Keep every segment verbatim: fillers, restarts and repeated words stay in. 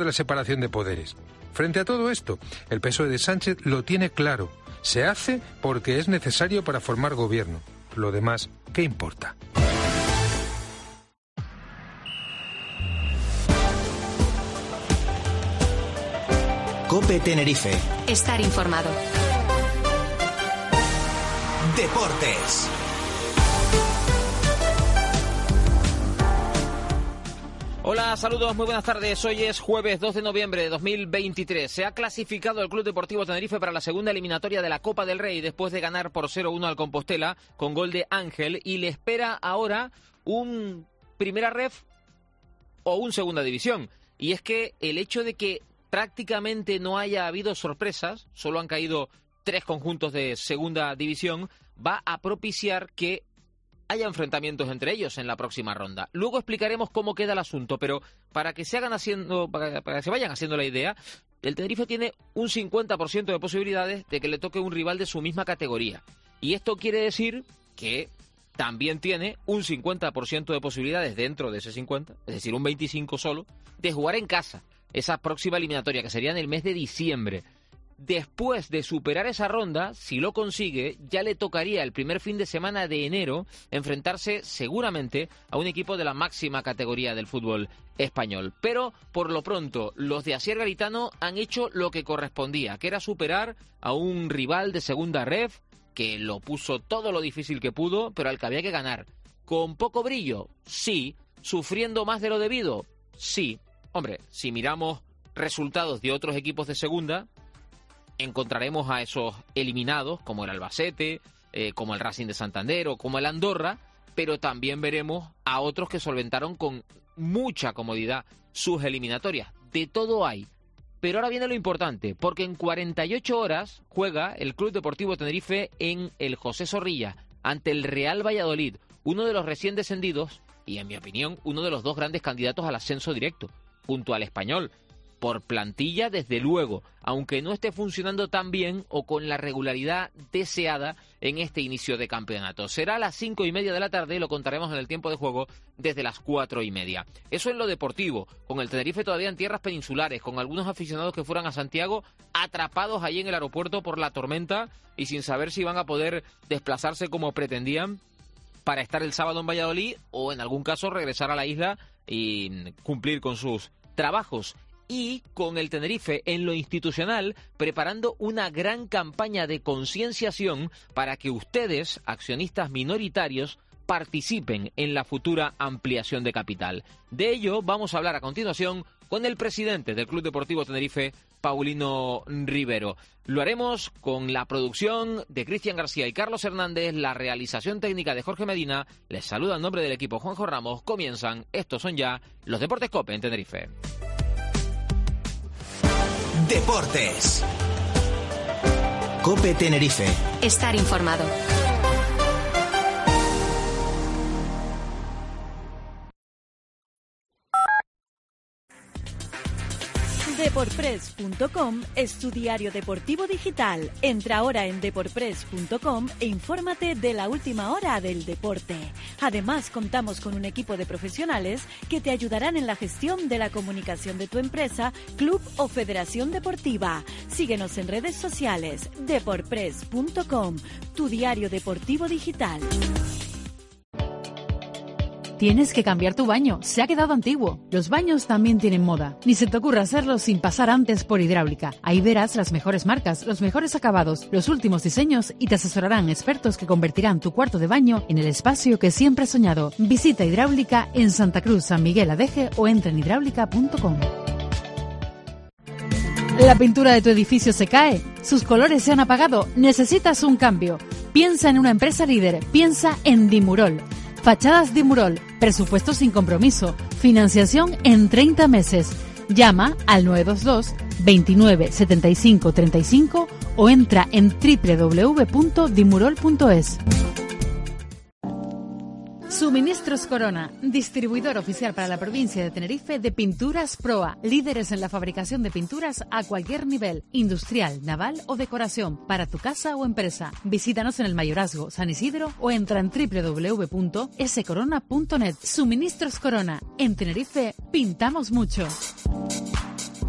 la separación de poderes. Frente a todo esto, el P S O E de Sánchez lo tiene claro. Se hace porque es necesario para formar gobierno. Lo demás, ¿qué importa? COPE Tenerife. Estar informado. Deportes. Hola, saludos, muy buenas tardes. Hoy es jueves dos de noviembre de dos mil veintitrés. Se ha clasificado el Club Deportivo Tenerife para la segunda eliminatoria de la Copa del Rey después de ganar por cero uno al Compostela con gol de Ángel, y le espera ahora un primera ref o un segunda división. Y es que el hecho de que prácticamente no haya habido sorpresas, solo han caído tres conjuntos de segunda división, va a propiciar que haya enfrentamientos entre ellos en la próxima ronda. Luego explicaremos cómo queda el asunto, pero para que se hagan haciendo, para, para que se vayan haciendo la idea, el Tenerife tiene un cincuenta por ciento de posibilidades de que le toque un rival de su misma categoría. Y esto quiere decir que también tiene un cincuenta por ciento de posibilidades dentro de ese cincuenta, es decir, un veinticinco por ciento solo, de jugar en casa esa próxima eliminatoria, que sería en el mes de diciembre. Después de superar esa ronda, si lo consigue, ya le tocaría el primer fin de semana de enero enfrentarse seguramente a un equipo de la máxima categoría del fútbol español. Pero, por lo pronto, los de Asier Garitano han hecho lo que correspondía, que era superar a un rival de segunda ref, que lo puso todo lo difícil que pudo, pero al que había que ganar. ¿Con poco brillo? Sí. ¿Sufriendo más de lo debido? Sí. Hombre, si miramos resultados de otros equipos de segunda, encontraremos a esos eliminados, como el Albacete, eh, como el Racing de Santander o como el Andorra, pero también veremos a otros que solventaron con mucha comodidad sus eliminatorias. De todo hay. Pero ahora viene lo importante, porque en cuarenta y ocho horas juega el Club Deportivo Tenerife en el José Zorrilla, ante el Real Valladolid, uno de los recién descendidos y, en mi opinión, uno de los dos grandes candidatos al ascenso directo, junto al Español. Por plantilla, desde luego, aunque no esté funcionando tan bien o con la regularidad deseada en este inicio de campeonato. Será a las cinco y media de la tarde y lo contaremos en el tiempo de juego desde las cuatro y media. Eso en lo deportivo, con el Tenerife todavía en tierras peninsulares, con algunos aficionados que fueran a Santiago atrapados allí en el aeropuerto por la tormenta y sin saber si van a poder desplazarse como pretendían para estar el sábado en Valladolid o en algún caso regresar a la isla y cumplir con sus trabajos. Y con el Tenerife en lo institucional preparando una gran campaña de concienciación para que ustedes, accionistas minoritarios, participen en la futura ampliación de capital. De ello vamos a hablar a continuación con el presidente del Club Deportivo Tenerife, Paulino Rivero. Lo haremos con la producción de Cristian García y Carlos Hernández, la realización técnica de Jorge Medina. Les saluda en nombre del equipo Juanjo Ramos. Comienzan, estos son ya los Deportes COPE en Tenerife. Deportes. COPE Tenerife. Estar informado. Deporpress punto com es tu diario deportivo digital. Entra ahora en deporpress punto com e infórmate de la última hora del deporte. Además, contamos con un equipo de profesionales que te ayudarán en la gestión de la comunicación de tu empresa, club o federación deportiva. Síguenos en redes sociales. Deporpress punto com, tu diario deportivo digital. Tienes que cambiar tu baño, se ha quedado antiguo. Los baños también tienen moda. Ni se te ocurra hacerlo sin pasar antes por Hidráulica. Ahí verás las mejores marcas, los mejores acabados, los últimos diseños y te asesorarán expertos que convertirán tu cuarto de baño en el espacio que siempre has soñado. Visita Hidráulica en Santa Cruz, San Miguel Adeje o entra en hidráulica punto com. ¿La pintura de tu edificio se cae? ¿Sus colores se han apagado? ¿Necesitas un cambio? Piensa en una empresa líder. Piensa en Dimurol. Fachadas Dimurol, presupuesto sin compromiso, financiación en treinta meses. Llama al nueve dos dos, veintinueve, setenta y cinco, treinta y cinco o entra en doble u doble u doble u punto dimurol punto es. Suministros Corona, distribuidor oficial para la provincia de Tenerife de Pinturas Proa, líderes en la fabricación de pinturas a cualquier nivel, industrial, naval o decoración, para tu casa o empresa. Visítanos en el Mayorazgo, San Isidro o entra en doble u doble u doble u punto ese corona punto net. Suministros Corona, en Tenerife pintamos mucho.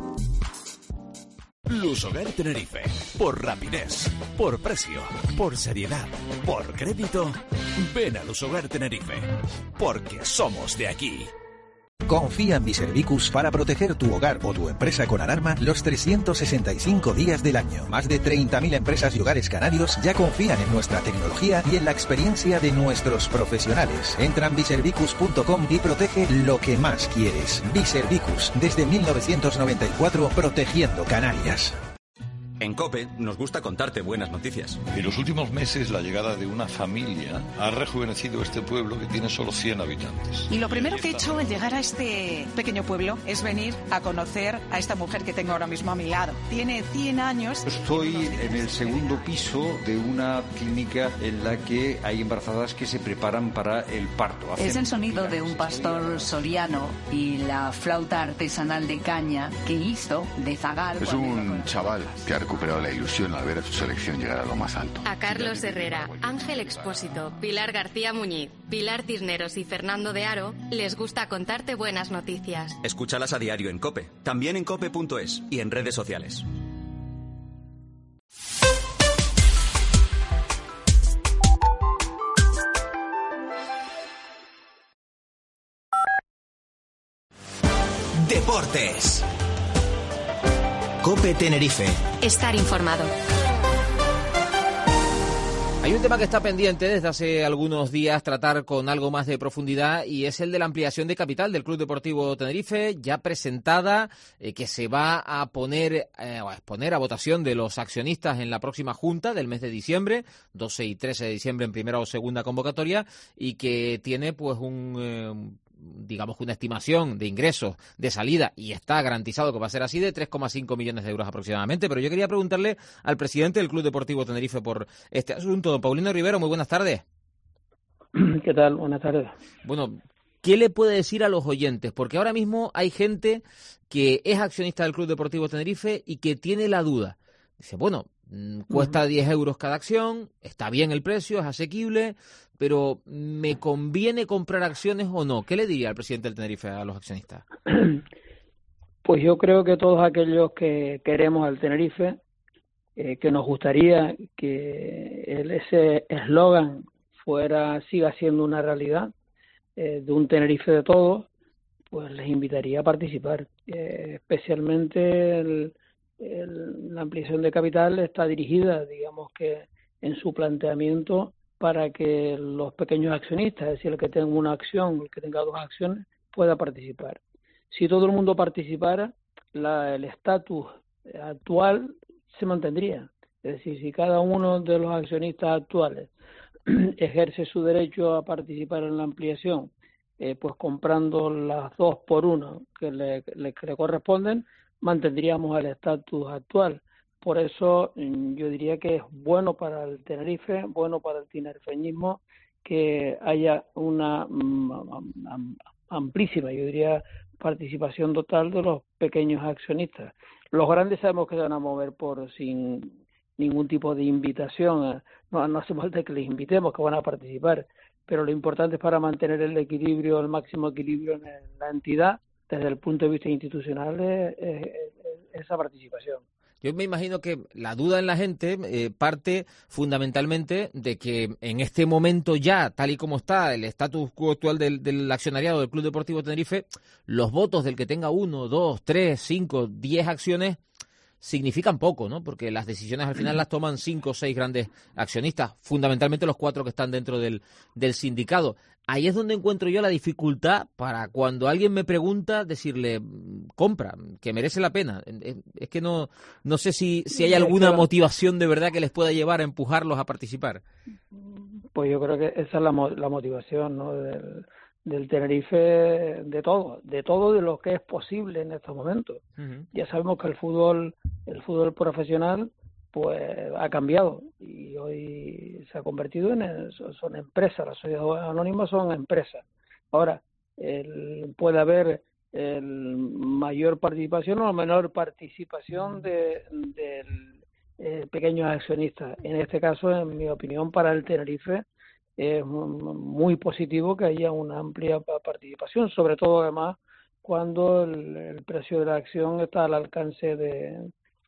Lusoger Tenerife. Por rapidez, por precio, por seriedad, por crédito. Ven a Lusoger Tenerife. Porque somos de aquí. Confía en Biservicus para proteger tu hogar o tu empresa con alarma los trescientos sesenta y cinco días del año. Más de treinta mil empresas y hogares canarios ya confían en nuestra tecnología y en la experiencia de nuestros profesionales. Entra en biservicus punto com y protege lo que más quieres. Biservicus, desde mil novecientos noventa y cuatro, protegiendo Canarias. En COPE nos gusta contarte buenas noticias. En los últimos meses, la llegada de una familia ha rejuvenecido este pueblo que tiene solo cien habitantes. Y lo primero que he hecho al llegar a este pequeño pueblo es venir a conocer a esta mujer que tengo ahora mismo a mi lado. Tiene cien años. Estoy en el segundo piso de una clínica en la que hay embarazadas que se preparan para el parto. Es el sonido de un pastor soriano y la flauta artesanal de caña que hizo de zagal. Es un chaval que ha recuperado la ilusión al ver a su selección llegar a lo más alto. A Carlos Herrera, Ángel Expósito, Pilar García Muñiz, Pilar Cisneros y Fernando de Aro les gusta contarte buenas noticias. Escúchalas a diario en COPE, también en cope punto es y en redes sociales. Deportes. COPE Tenerife. Estar informado. Hay un tema que está pendiente desde hace algunos días tratar con algo más de profundidad y es el de la ampliación de capital del Club Deportivo Tenerife, ya presentada, eh, que se va a poner eh, a exponer a votación de los accionistas en la próxima junta del mes de diciembre, doce y trece de diciembre en primera o segunda convocatoria, y que tiene pues un... Eh, digamos que una estimación de ingresos de salida, y está garantizado que va a ser así, de tres coma cinco millones de euros aproximadamente. Pero yo quería preguntarle al presidente del Club Deportivo Tenerife por este asunto. Don Paulino Rivero, muy buenas tardes. ¿Qué tal? Buenas tardes. Bueno, ¿qué le puede decir a los oyentes? Porque ahora mismo hay gente que es accionista del Club Deportivo Tenerife y que tiene la duda. Dice, bueno, cuesta diez euros cada acción, está bien el precio, es asequible, pero ¿me conviene comprar acciones o no? ¿Qué le diría al presidente del Tenerife a los accionistas? Pues yo creo que todos aquellos que queremos al Tenerife, eh, que nos gustaría que el, ese eslogan fuera siga siendo una realidad, eh, de un Tenerife de todos, pues les invitaría a participar. Eh, especialmente el, el, la ampliación de capital está dirigida, digamos que en su planteamiento, para que los pequeños accionistas, es decir, el que tenga una acción, el que tenga dos acciones, pueda participar. Si todo el mundo participara, la, el estatus actual se mantendría. Es decir, si cada uno de los accionistas actuales ejerce su derecho a participar en la ampliación, eh, pues comprando las dos por uno que le, le, que le corresponden, mantendríamos el estatus actual. Por eso yo diría que es bueno para el Tenerife, bueno para el tinerfeñismo, que haya una um, amplísima, yo diría, participación total de los pequeños accionistas. Los grandes sabemos que se van a mover por sin ningún tipo de invitación, no, no hace falta que les invitemos, que van a participar, pero lo importante es para mantener el equilibrio, el máximo equilibrio en la entidad, desde el punto de vista institucional, es, es, es esa participación. Yo me imagino que la duda en la gente eh, parte fundamentalmente de que en este momento ya, tal y como está el estatus quo actual del, del accionariado del Club Deportivo Tenerife, los votos del que tenga uno, dos, tres, cinco, diez acciones significan poco, ¿no? Porque las decisiones al final las toman cinco o seis grandes accionistas, fundamentalmente los cuatro que están dentro del, del sindicato. Ahí es donde encuentro yo la dificultad para cuando alguien me pregunta decirle, compra, que merece la pena. Es que no no sé si, si hay alguna motivación de verdad que les pueda llevar a empujarlos a participar. Pues yo creo que esa es la, la motivación, ¿no? Del, del Tenerife, de todo, de todo de lo que es posible en estos momentos. Uh-huh. Ya sabemos que el fútbol, el fútbol profesional, pues ha cambiado y hoy se ha convertido en el, son empresas, las sociedades anónimas son empresas. Ahora, el, puede haber el mayor participación o menor participación de, de eh, pequeños accionistas. En este caso, en mi opinión, para el Tenerife es muy positivo que haya una amplia participación, sobre todo además cuando el, el precio de la acción está al alcance de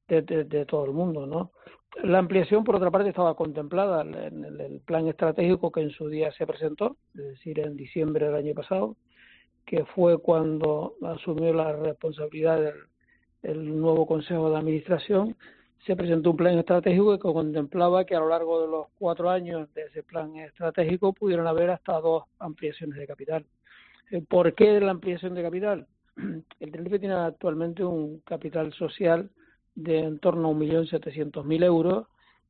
de, de, de todo el mundo, ¿no? La ampliación, por otra parte, estaba contemplada en el, el plan estratégico que en su día se presentó, es decir, en diciembre del año pasado, que fue cuando asumió la responsabilidad del el nuevo Consejo de Administración. Se presentó un plan estratégico que contemplaba que a lo largo de los cuatro años de ese plan estratégico pudieran haber hasta dos ampliaciones de capital. ¿Por qué la ampliación de capital? El Tenerife tiene actualmente un capital social de en torno a un millón setecientos mil euros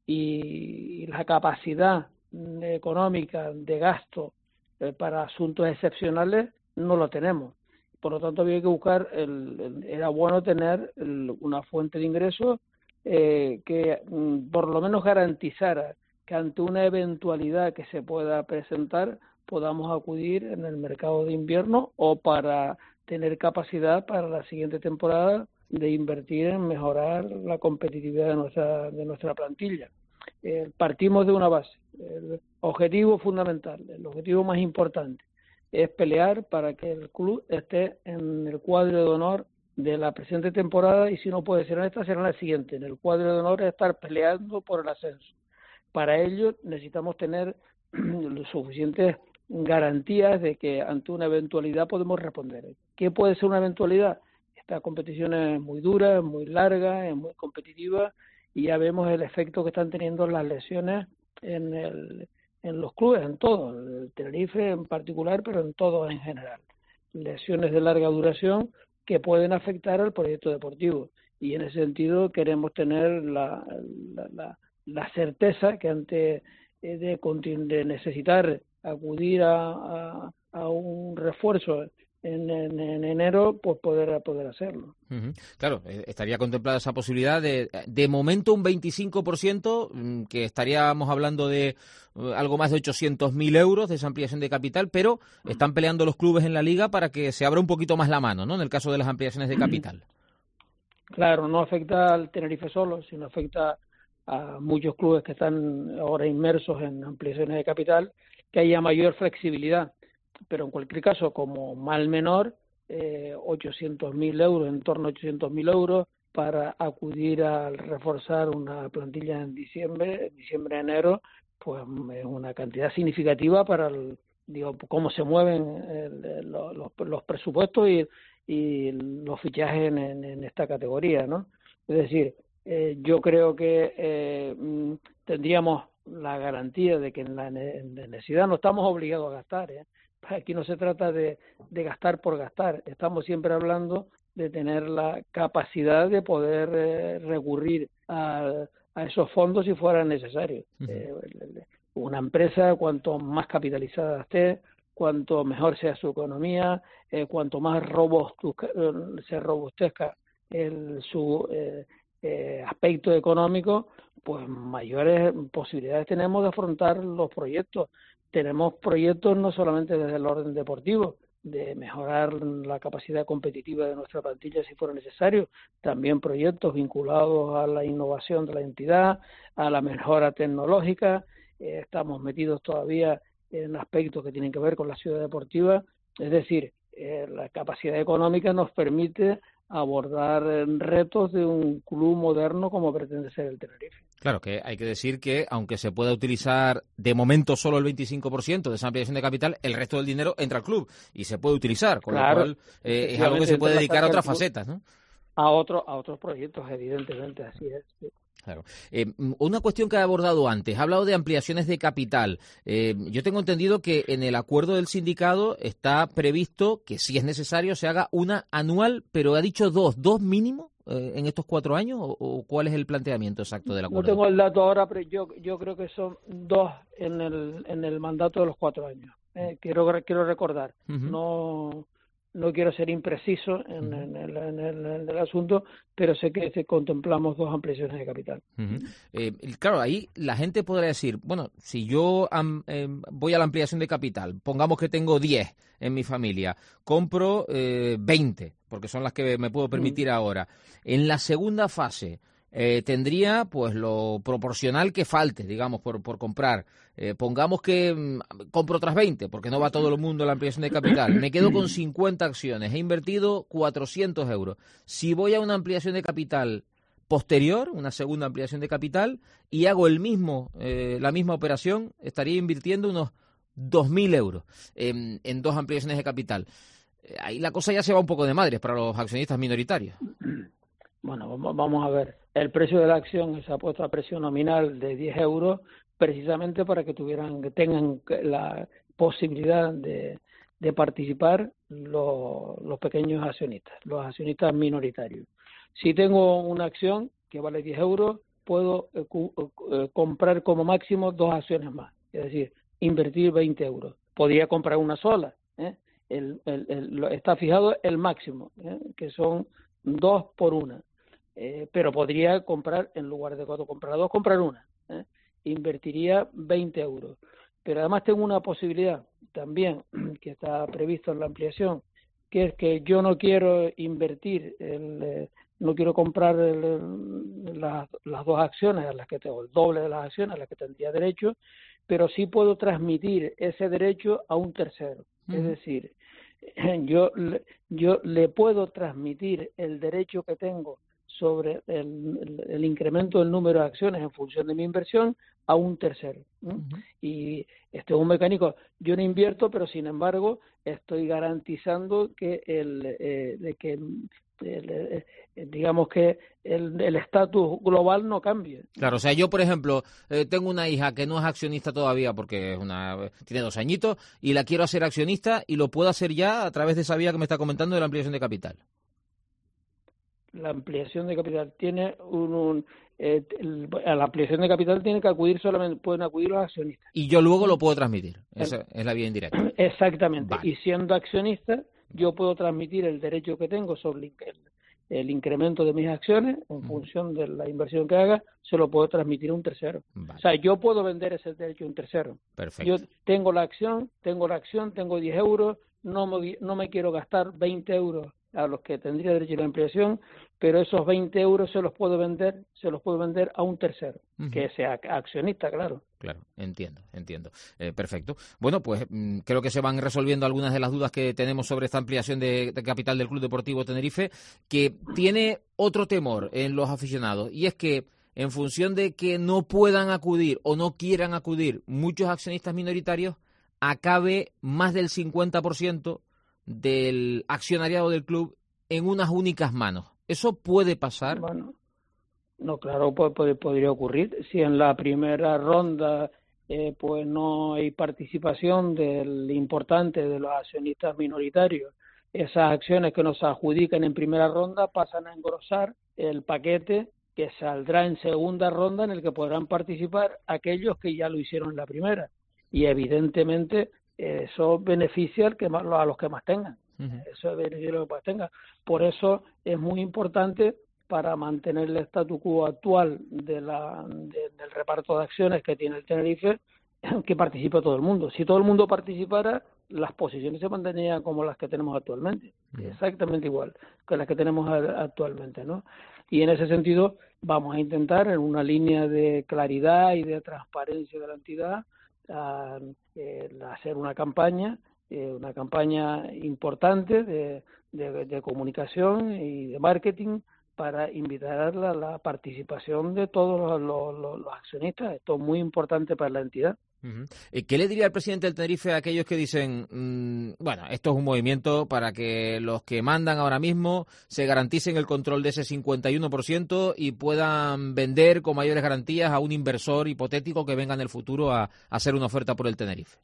y la capacidad económica de gasto para asuntos excepcionales no lo tenemos. Por lo tanto, había que buscar, el, el, era bueno tener el, una fuente de ingresos eh, que mm, por lo menos garantizara que ante una eventualidad que se pueda presentar podamos acudir en el mercado de invierno o para tener capacidad para la siguiente temporada de invertir en mejorar la competitividad de nuestra de nuestra plantilla. Eh, partimos de una base. El objetivo fundamental, el objetivo más importante es pelear para que el club esté en el cuadro de honor de la presente temporada y si no puede ser en esta, será en la siguiente. En el cuadro de honor es estar peleando por el ascenso. Para ello necesitamos tener suficientes garantías de que ante una eventualidad podemos responder. ¿Qué puede ser una eventualidad? Esta competición es muy dura, es muy larga, es muy competitiva y ya vemos el efecto que están teniendo las lesiones en el en los clubes, en todos, el Tenerife en particular, pero en todos en general. Lesiones de larga duración que pueden afectar al proyecto deportivo. Y en ese sentido queremos tener la, la, la, la certeza que ante eh, de, de necesitar acudir a, a, a un refuerzo en, en, en enero, pues poder poder hacerlo. Uh-huh. Claro, eh, estaría contemplada esa posibilidad de, de momento un veinticinco por ciento, que estaríamos hablando de uh, algo más de ochocientos mil euros de esa ampliación de capital, pero están peleando los clubes en la liga para que se abra un poquito más la mano, ¿no?, en el caso de las ampliaciones de capital. Claro, no afecta al Tenerife solo, sino afecta a muchos clubes que están ahora inmersos en ampliaciones de capital, que haya mayor flexibilidad. Pero en cualquier caso, como mal menor, eh, ochocientos mil euros, en torno a ochocientos mil euros, para acudir a reforzar una plantilla en diciembre, diciembre, enero, pues es una cantidad significativa para el, digo, cómo se mueven el, los, los, los presupuestos y, y los fichajes en, en, en esta categoría, ¿no? Es decir, eh, yo creo que eh, tendríamos la garantía de que en la necesidad no estamos obligados a gastar, ¿eh? Aquí no se trata de, de gastar por gastar, estamos siempre hablando de tener la capacidad de poder eh, recurrir a, a esos fondos si fuera necesario. Uh-huh. Eh, una empresa, cuanto más capitalizada esté, cuanto mejor sea su economía, eh, cuanto más robustezca, se robustezca el, su eh, eh, aspecto económico, pues mayores posibilidades tenemos de afrontar los proyectos. Tenemos proyectos no solamente desde el orden deportivo, de mejorar la capacidad competitiva de nuestra plantilla si fuera necesario, también proyectos vinculados a la innovación de la entidad, a la mejora tecnológica, eh, estamos metidos todavía en aspectos que tienen que ver con la ciudad deportiva, es decir, eh, la capacidad económica nos permite abordar retos de un club moderno como pretende ser el Tenerife. Claro, que hay que decir que, aunque se pueda utilizar de momento solo el veinticinco por ciento de esa ampliación de capital, el resto del dinero entra al club y se puede utilizar, con claro, lo cual eh, es algo que se puede dedicar a otras facetas, ¿no? A, otro, a otros proyectos, evidentemente, así es. Sí. Claro. Eh, una cuestión que he abordado antes, ha hablado de ampliaciones de capital. Eh, yo tengo entendido que en el acuerdo del sindicato está previsto que, si es necesario, se haga una anual, pero ha dicho dos, dos mínimo eh, en estos cuatro años, o, o cuál es el planteamiento exacto del acuerdo. No tengo el dato ahora, pero yo yo creo que son dos en el en el mandato de los cuatro años. Eh, quiero quiero recordar, uh-huh. no No quiero ser impreciso en, en, el, en, el, en el asunto, pero sé que se contemplamos dos ampliaciones de capital. Uh-huh. Eh, claro, ahí la gente podrá decir, bueno, si yo um, eh, voy a la ampliación de capital, pongamos que tengo diez en mi familia, compro eh, veinte, porque son las que me puedo permitir uh-huh. ahora. En la segunda fase, Eh, tendría pues lo proporcional que falte, digamos, por, por comprar. Eh, pongamos que mm, compro otras veinte, porque no va todo el mundo a la ampliación de capital. Me quedo con cincuenta acciones, he invertido cuatrocientos euros. Si voy a una ampliación de capital posterior, una segunda ampliación de capital, y hago el mismo, eh, la misma operación, estaría invirtiendo unos dos mil euros en, en dos ampliaciones de capital. Eh, ahí la cosa ya se va un poco de madres para los accionistas minoritarios. Bueno, vamos a ver. El precio de la acción se ha puesto a precio nominal de diez euros precisamente para que tuvieran, que tengan la posibilidad de, de participar los, los pequeños accionistas, los accionistas minoritarios. Si tengo una acción que vale diez euros, puedo eh, eh, comprar como máximo dos acciones más, es decir, invertir veinte euros. Podría comprar una sola, ¿eh? el, el, el, está fijado el máximo, ¿eh? que son dos por una. Eh, pero podría comprar, en lugar de cuatro comprar dos, comprar una. ¿eh? Invertiría veinte euros. Pero además tengo una posibilidad también que está previsto en la ampliación, que es que yo no quiero invertir, el, eh, no quiero comprar el, el, las, las dos acciones a las que tengo, el doble de las acciones a las que tendría derecho, pero sí puedo transmitir ese derecho a un tercero. Uh-huh. Es decir, yo, yo le puedo transmitir el derecho que tengo sobre el, el, el incremento del número de acciones en función de mi inversión a un tercero. ¿no? Uh-huh. Y este es un mecánico, yo no invierto, pero sin embargo estoy garantizando que el eh, de que el, el, digamos que el estatus global no cambie. Claro, o sea, yo por ejemplo eh, tengo una hija que no es accionista todavía porque es una tiene dos añitos y la quiero hacer accionista y lo puedo hacer ya a través de esa vía que me está comentando de la ampliación de capital. La ampliación de capital tiene un, un eh, el, a la ampliación de capital tiene que acudir solamente pueden acudir los accionistas y yo luego lo puedo transmitir. Esa es la vía indirecta. Exactamente. Vale. Y siendo accionista yo puedo transmitir el derecho que tengo sobre el, el incremento de mis acciones en uh-huh. función de la inversión que haga, se lo puedo transmitir a un tercero. Vale. O sea, yo puedo vender ese derecho a un tercero. Perfecto. Yo tengo la acción, tengo la acción, tengo diez euros, no me, no me quiero gastar veinte euros a los que tendría derecho a la ampliación, pero esos veinte euros se los puedo vender, se los puedo vender a un tercero, uh-huh. que sea accionista, claro. Claro, entiendo, entiendo. Eh, perfecto. Bueno, pues mmm, creo que se van resolviendo algunas de las dudas que tenemos sobre esta ampliación de, de capital del Club Deportivo Tenerife, que tiene otro temor en los aficionados, y es que en función de que no puedan acudir o no quieran acudir muchos accionistas minoritarios, acabe más del cincuenta por ciento del accionariado del club en unas únicas manos. ¿Eso puede pasar? Bueno, no, claro, puede, puede, podría ocurrir. Si en la primera ronda eh, pues no hay participación del importante de los accionistas minoritarios, esas acciones que nos adjudican en primera ronda pasan a engrosar el paquete que saldrá en segunda ronda, en el que podrán participar aquellos que ya lo hicieron en la primera. Y evidentemente eso beneficia al que más, a los que más tengan. Uh-huh. Eso beneficia a los que más tengan. Por eso es muy importante, para mantener el statu quo actual de la, de, del reparto de acciones que tiene el Tenerife, que participe todo el mundo. Si todo el mundo participara, las posiciones se mantendrían como las que tenemos actualmente, uh-huh. exactamente igual que las que tenemos actualmente, ¿no? Y en ese sentido vamos a intentar, en una línea de claridad y de transparencia de la entidad, a, eh, hacer una campaña, eh, una campaña importante de, de, de comunicación y de marketing para invitar a la, la participación de todos los, los, los, los accionistas. Esto es muy importante para la entidad. Uh-huh. ¿Qué le diría el presidente del Tenerife a aquellos que dicen, mmm, bueno, esto es un movimiento para que los que mandan ahora mismo se garanticen el control de ese cincuenta y uno por ciento y puedan vender con mayores garantías a un inversor hipotético que venga en el futuro a, a hacer una oferta por el Tenerife?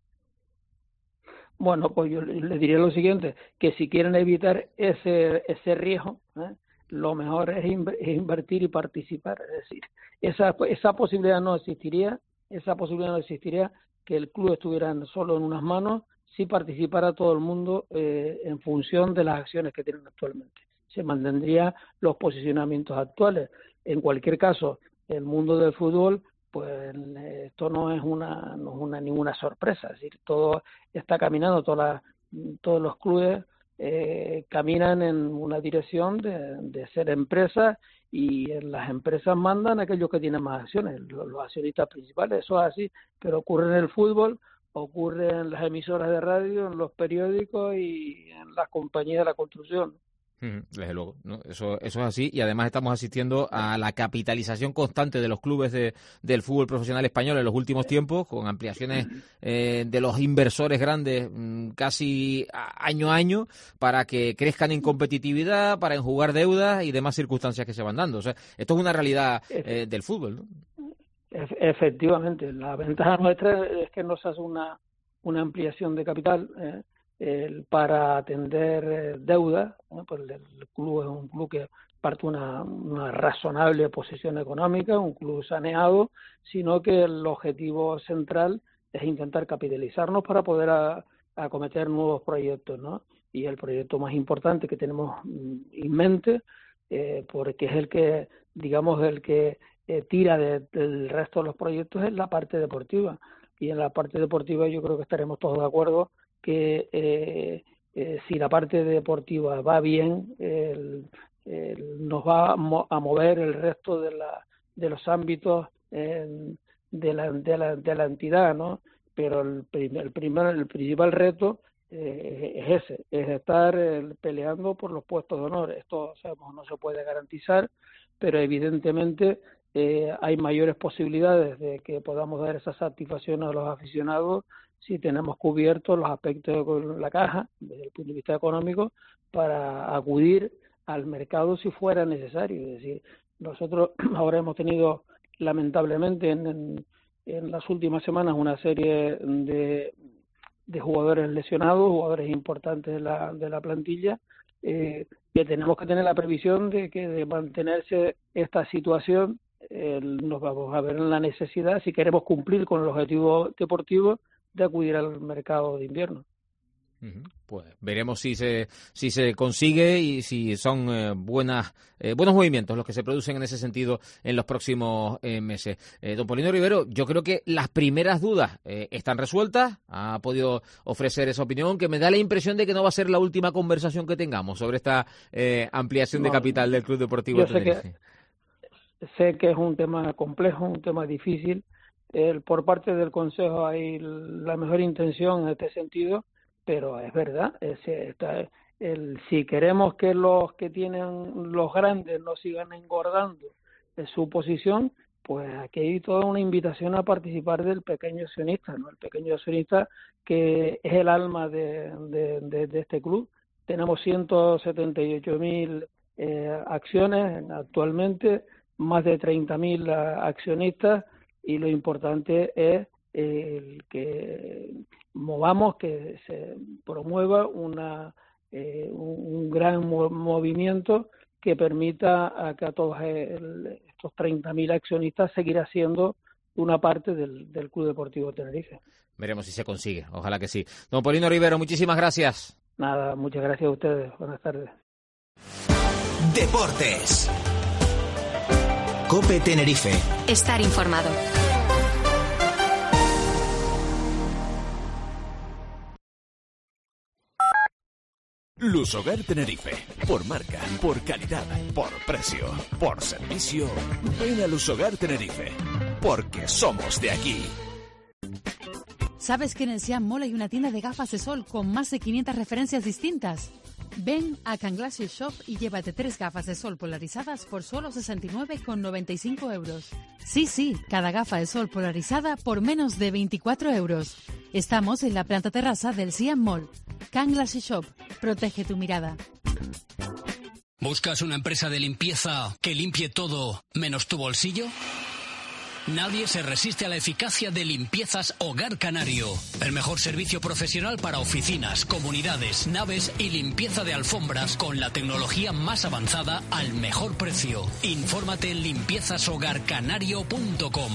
Bueno, pues yo le diría lo siguiente, que si quieren evitar ese ese riesgo, ¿eh? lo mejor es, in- es invertir y participar. Es decir, esa esa posibilidad no existiría. Esa posibilidad no existiría, que el club estuviera solo en unas manos, si participara todo el mundo eh, en función de las acciones que tienen actualmente. Se mantendrían los posicionamientos actuales. En cualquier caso, el mundo del fútbol, pues esto no es una, no es una ninguna sorpresa. Es decir, todo está caminando, todas las, todos los clubes eh, caminan en una dirección de, de ser empresas, y en las empresas mandan aquellos que tienen más acciones, los, los accionistas principales. Eso es así, pero ocurre en el fútbol, ocurre en las emisoras de radio, en los periódicos y en las compañías de la construcción. Desde luego, ¿no? Eso, eso es así, y además estamos asistiendo a la capitalización constante de los clubes de, del fútbol profesional español en los últimos tiempos, con ampliaciones eh, de los inversores grandes mmm, casi a, año a año, para que crezcan en competitividad, para enjugar deudas y demás circunstancias que se van dando. O sea, esto es una realidad eh, del fútbol, ¿no? Efectivamente, la ventaja nuestra es que nos hace una, una ampliación de capital eh, el, para atender eh, deuda, ¿no? Pues el, el club es un club que parte de una, una razonable posición económica, un club saneado, sino que el objetivo central es intentar capitalizarnos para poder a, acometer nuevos proyectos, ¿no? Y el proyecto más importante que tenemos en mente, eh, porque es el que, digamos, el que eh, tira de, del resto de los proyectos, es la parte deportiva. Y en la parte deportiva yo creo que estaremos todos de acuerdo que eh, eh, si la parte deportiva va bien, el, el, nos va a, mo a mover el resto de, la, de los ámbitos eh, de, la, de, la, de la entidad, ¿no? Pero el, primer, el, primer, el principal reto eh, es ese, es estar eh, peleando por los puestos de honor. Esto, sabemos, no se puede garantizar, pero evidentemente eh, hay mayores posibilidades de que podamos dar esa satisfacción a los aficionados si tenemos cubiertos los aspectos de la caja, desde el punto de vista económico, para acudir al mercado si fuera necesario. Es decir, nosotros ahora hemos tenido, lamentablemente, en, en, en las últimas semanas una serie de, de jugadores lesionados, jugadores importantes de la, de la plantilla, eh, que tenemos que tener la previsión de que de mantenerse esta situación, eh, nos vamos a ver en la necesidad, si queremos cumplir con el objetivo deportivo, de acudir al mercado de invierno. Uh-huh. Pues veremos si se si se consigue y si son eh, buenas eh, buenos movimientos los que se producen en ese sentido en los próximos eh, meses. Eh, don Paulino Rivero, yo creo que las primeras dudas eh, están resueltas. Ha podido ofrecer esa opinión que me da la impresión de que no va a ser la última conversación que tengamos sobre esta eh, ampliación no, de capital del Club Deportivo Tenerife. Sé que, sé que es un tema complejo, un tema difícil. El, por parte del Consejo hay la mejor intención en este sentido, pero es verdad, es, está, el, si queremos que los que tienen los grandes no sigan engordando en su posición, pues aquí hay toda una invitación a participar del pequeño accionista, ¿no? El pequeño accionista que es el alma de, de, de, de este club. Tenemos ciento setenta y ocho mil eh, acciones actualmente, más de treinta mil accionistas, y lo importante es eh, el que movamos, que se promueva una eh, un, un gran mo movimiento que permita a que a todos el, estos treinta mil accionistas seguir siendo una parte del, del Club Deportivo Tenerife. Veremos si se consigue, ojalá que sí. Don Paulino Rivero, muchísimas gracias. Nada, muchas gracias a ustedes. Buenas tardes. Deportes. COPE Tenerife. Estar informado. Lusogar Tenerife. Por marca, por calidad, por precio, por servicio. Ven a Lusogar Tenerife. Porque somos de aquí. ¿Sabes que en el Siam Mall hay una tienda de gafas de sol con más de quinientas referencias distintas? Ven a Canglasses Shop y llévate tres gafas de sol polarizadas por solo sesenta y nueve con noventa y cinco euros. Sí, sí, cada gafa de sol polarizada por menos de veinticuatro euros. Estamos en la planta terraza del Siam Mall. Canglasses Shop, protege tu mirada. ¿Buscas una empresa de limpieza que limpie todo menos tu bolsillo? Nadie se resiste a la eficacia de Limpiezas Hogar Canario. El mejor servicio profesional para oficinas, comunidades, naves y limpieza de alfombras con la tecnología más avanzada al mejor precio. Infórmate en limpiezas hogar canario punto com.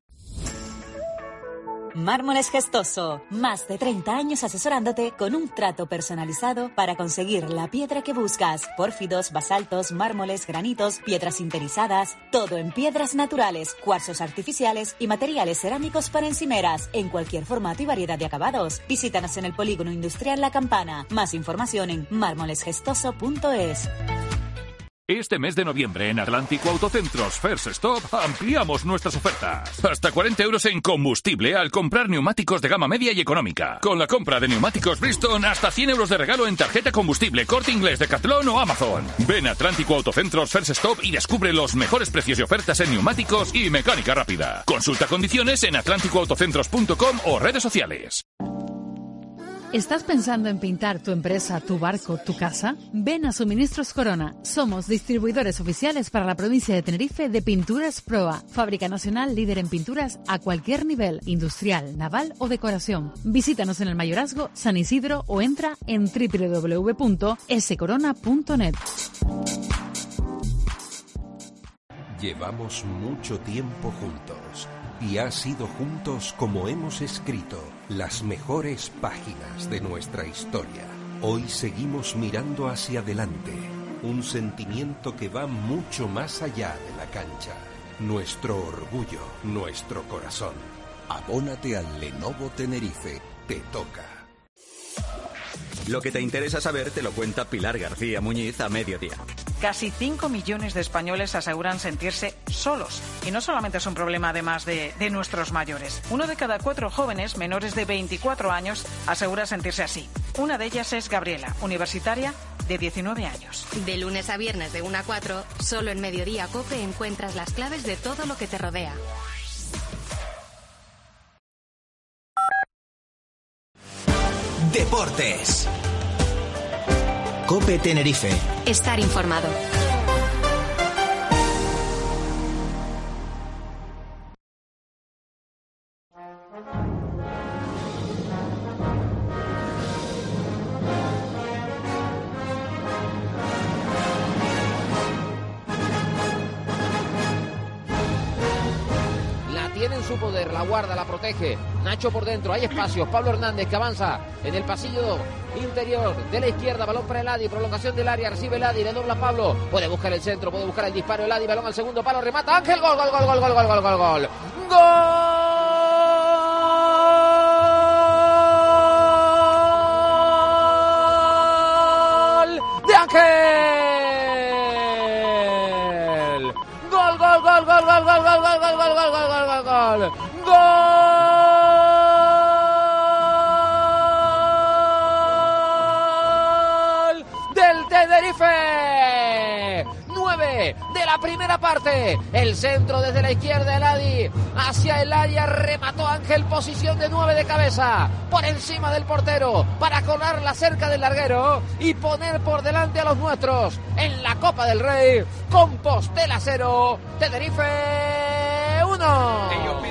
Mármoles Gestoso, más de treinta años asesorándote con un trato personalizado para conseguir la piedra que buscas. Pórfidos, basaltos, mármoles, granitos, piedras sinterizadas, todo en piedras naturales, cuarzos artificiales y materiales cerámicos para encimeras, en cualquier formato y variedad de acabados. Visítanos en el Polígono Industrial La Campana. Más información en mármoles gestoso punto es. Este mes de noviembre en Atlántico Autocentros First Stop ampliamos nuestras ofertas. Hasta cuarenta euros en combustible al comprar neumáticos de gama media y económica. Con la compra de neumáticos Bridgestone, hasta cien euros de regalo en tarjeta combustible, Corte Inglés, Decathlon o Amazon. Ven a Atlántico Autocentros First Stop y descubre los mejores precios y ofertas en neumáticos y mecánica rápida. Consulta condiciones en atlántico autocentros punto com o redes sociales. ¿Estás pensando en pintar tu empresa, tu barco, tu casa? Ven a Suministros Corona. Somos distribuidores oficiales para la provincia de Tenerife de Pinturas Proa. Fábrica nacional líder en pinturas a cualquier nivel, industrial, naval o decoración. Visítanos en el Mayorazgo, San Isidro o entra en doble u doble u doble u punto ese corona punto net. Llevamos mucho tiempo juntos. Y ha sido juntos como hemos escrito las mejores páginas de nuestra historia. Hoy seguimos mirando hacia adelante, un sentimiento que va mucho más allá de la cancha. Nuestro orgullo, nuestro corazón. Abónate al Lenovo Tenerife. Te toca. Lo que te interesa saber te lo cuenta Pilar García Muñiz a mediodía. Casi cinco millones de españoles aseguran sentirse solos. Y no solamente es un problema además de, de nuestros mayores. Uno de cada cuatro jóvenes menores de veinticuatro años asegura sentirse así. Una de ellas es Gabriela, universitaria de diecinueve años. De lunes a viernes de una a cuatro, solo en Mediodía COPE encuentras las claves de todo lo que te rodea. Deportes. COPE Tenerife. Estar informado. Tiene en su poder, la guarda, la protege. Nacho por dentro, hay espacios. Pablo Hernández que avanza en el pasillo interior de la izquierda. Balón para Eladi, prolongación del área. Recibe Eladi, le dobla Pablo. Puede buscar el centro, puede buscar el disparo. Eladi, balón al segundo palo, remata Ángel. Gol, gol, gol, gol, gol, gol, gol, gol, gol. ¡Gol de Ángel! Gol, gol, gol, gol, gol, gol, gol, gol, gol, gol, gol, gol, gol, gol, gol. ¡Gol del Tenerife! nueve de la primera parte. El centro desde la izquierda, Eladi hacia el área, remató Ángel, posición de nueve de cabeza, por encima del portero, para colarla cerca del larguero y poner por delante a los nuestros en la Copa del Rey. Compostela cero, Tenerife uno.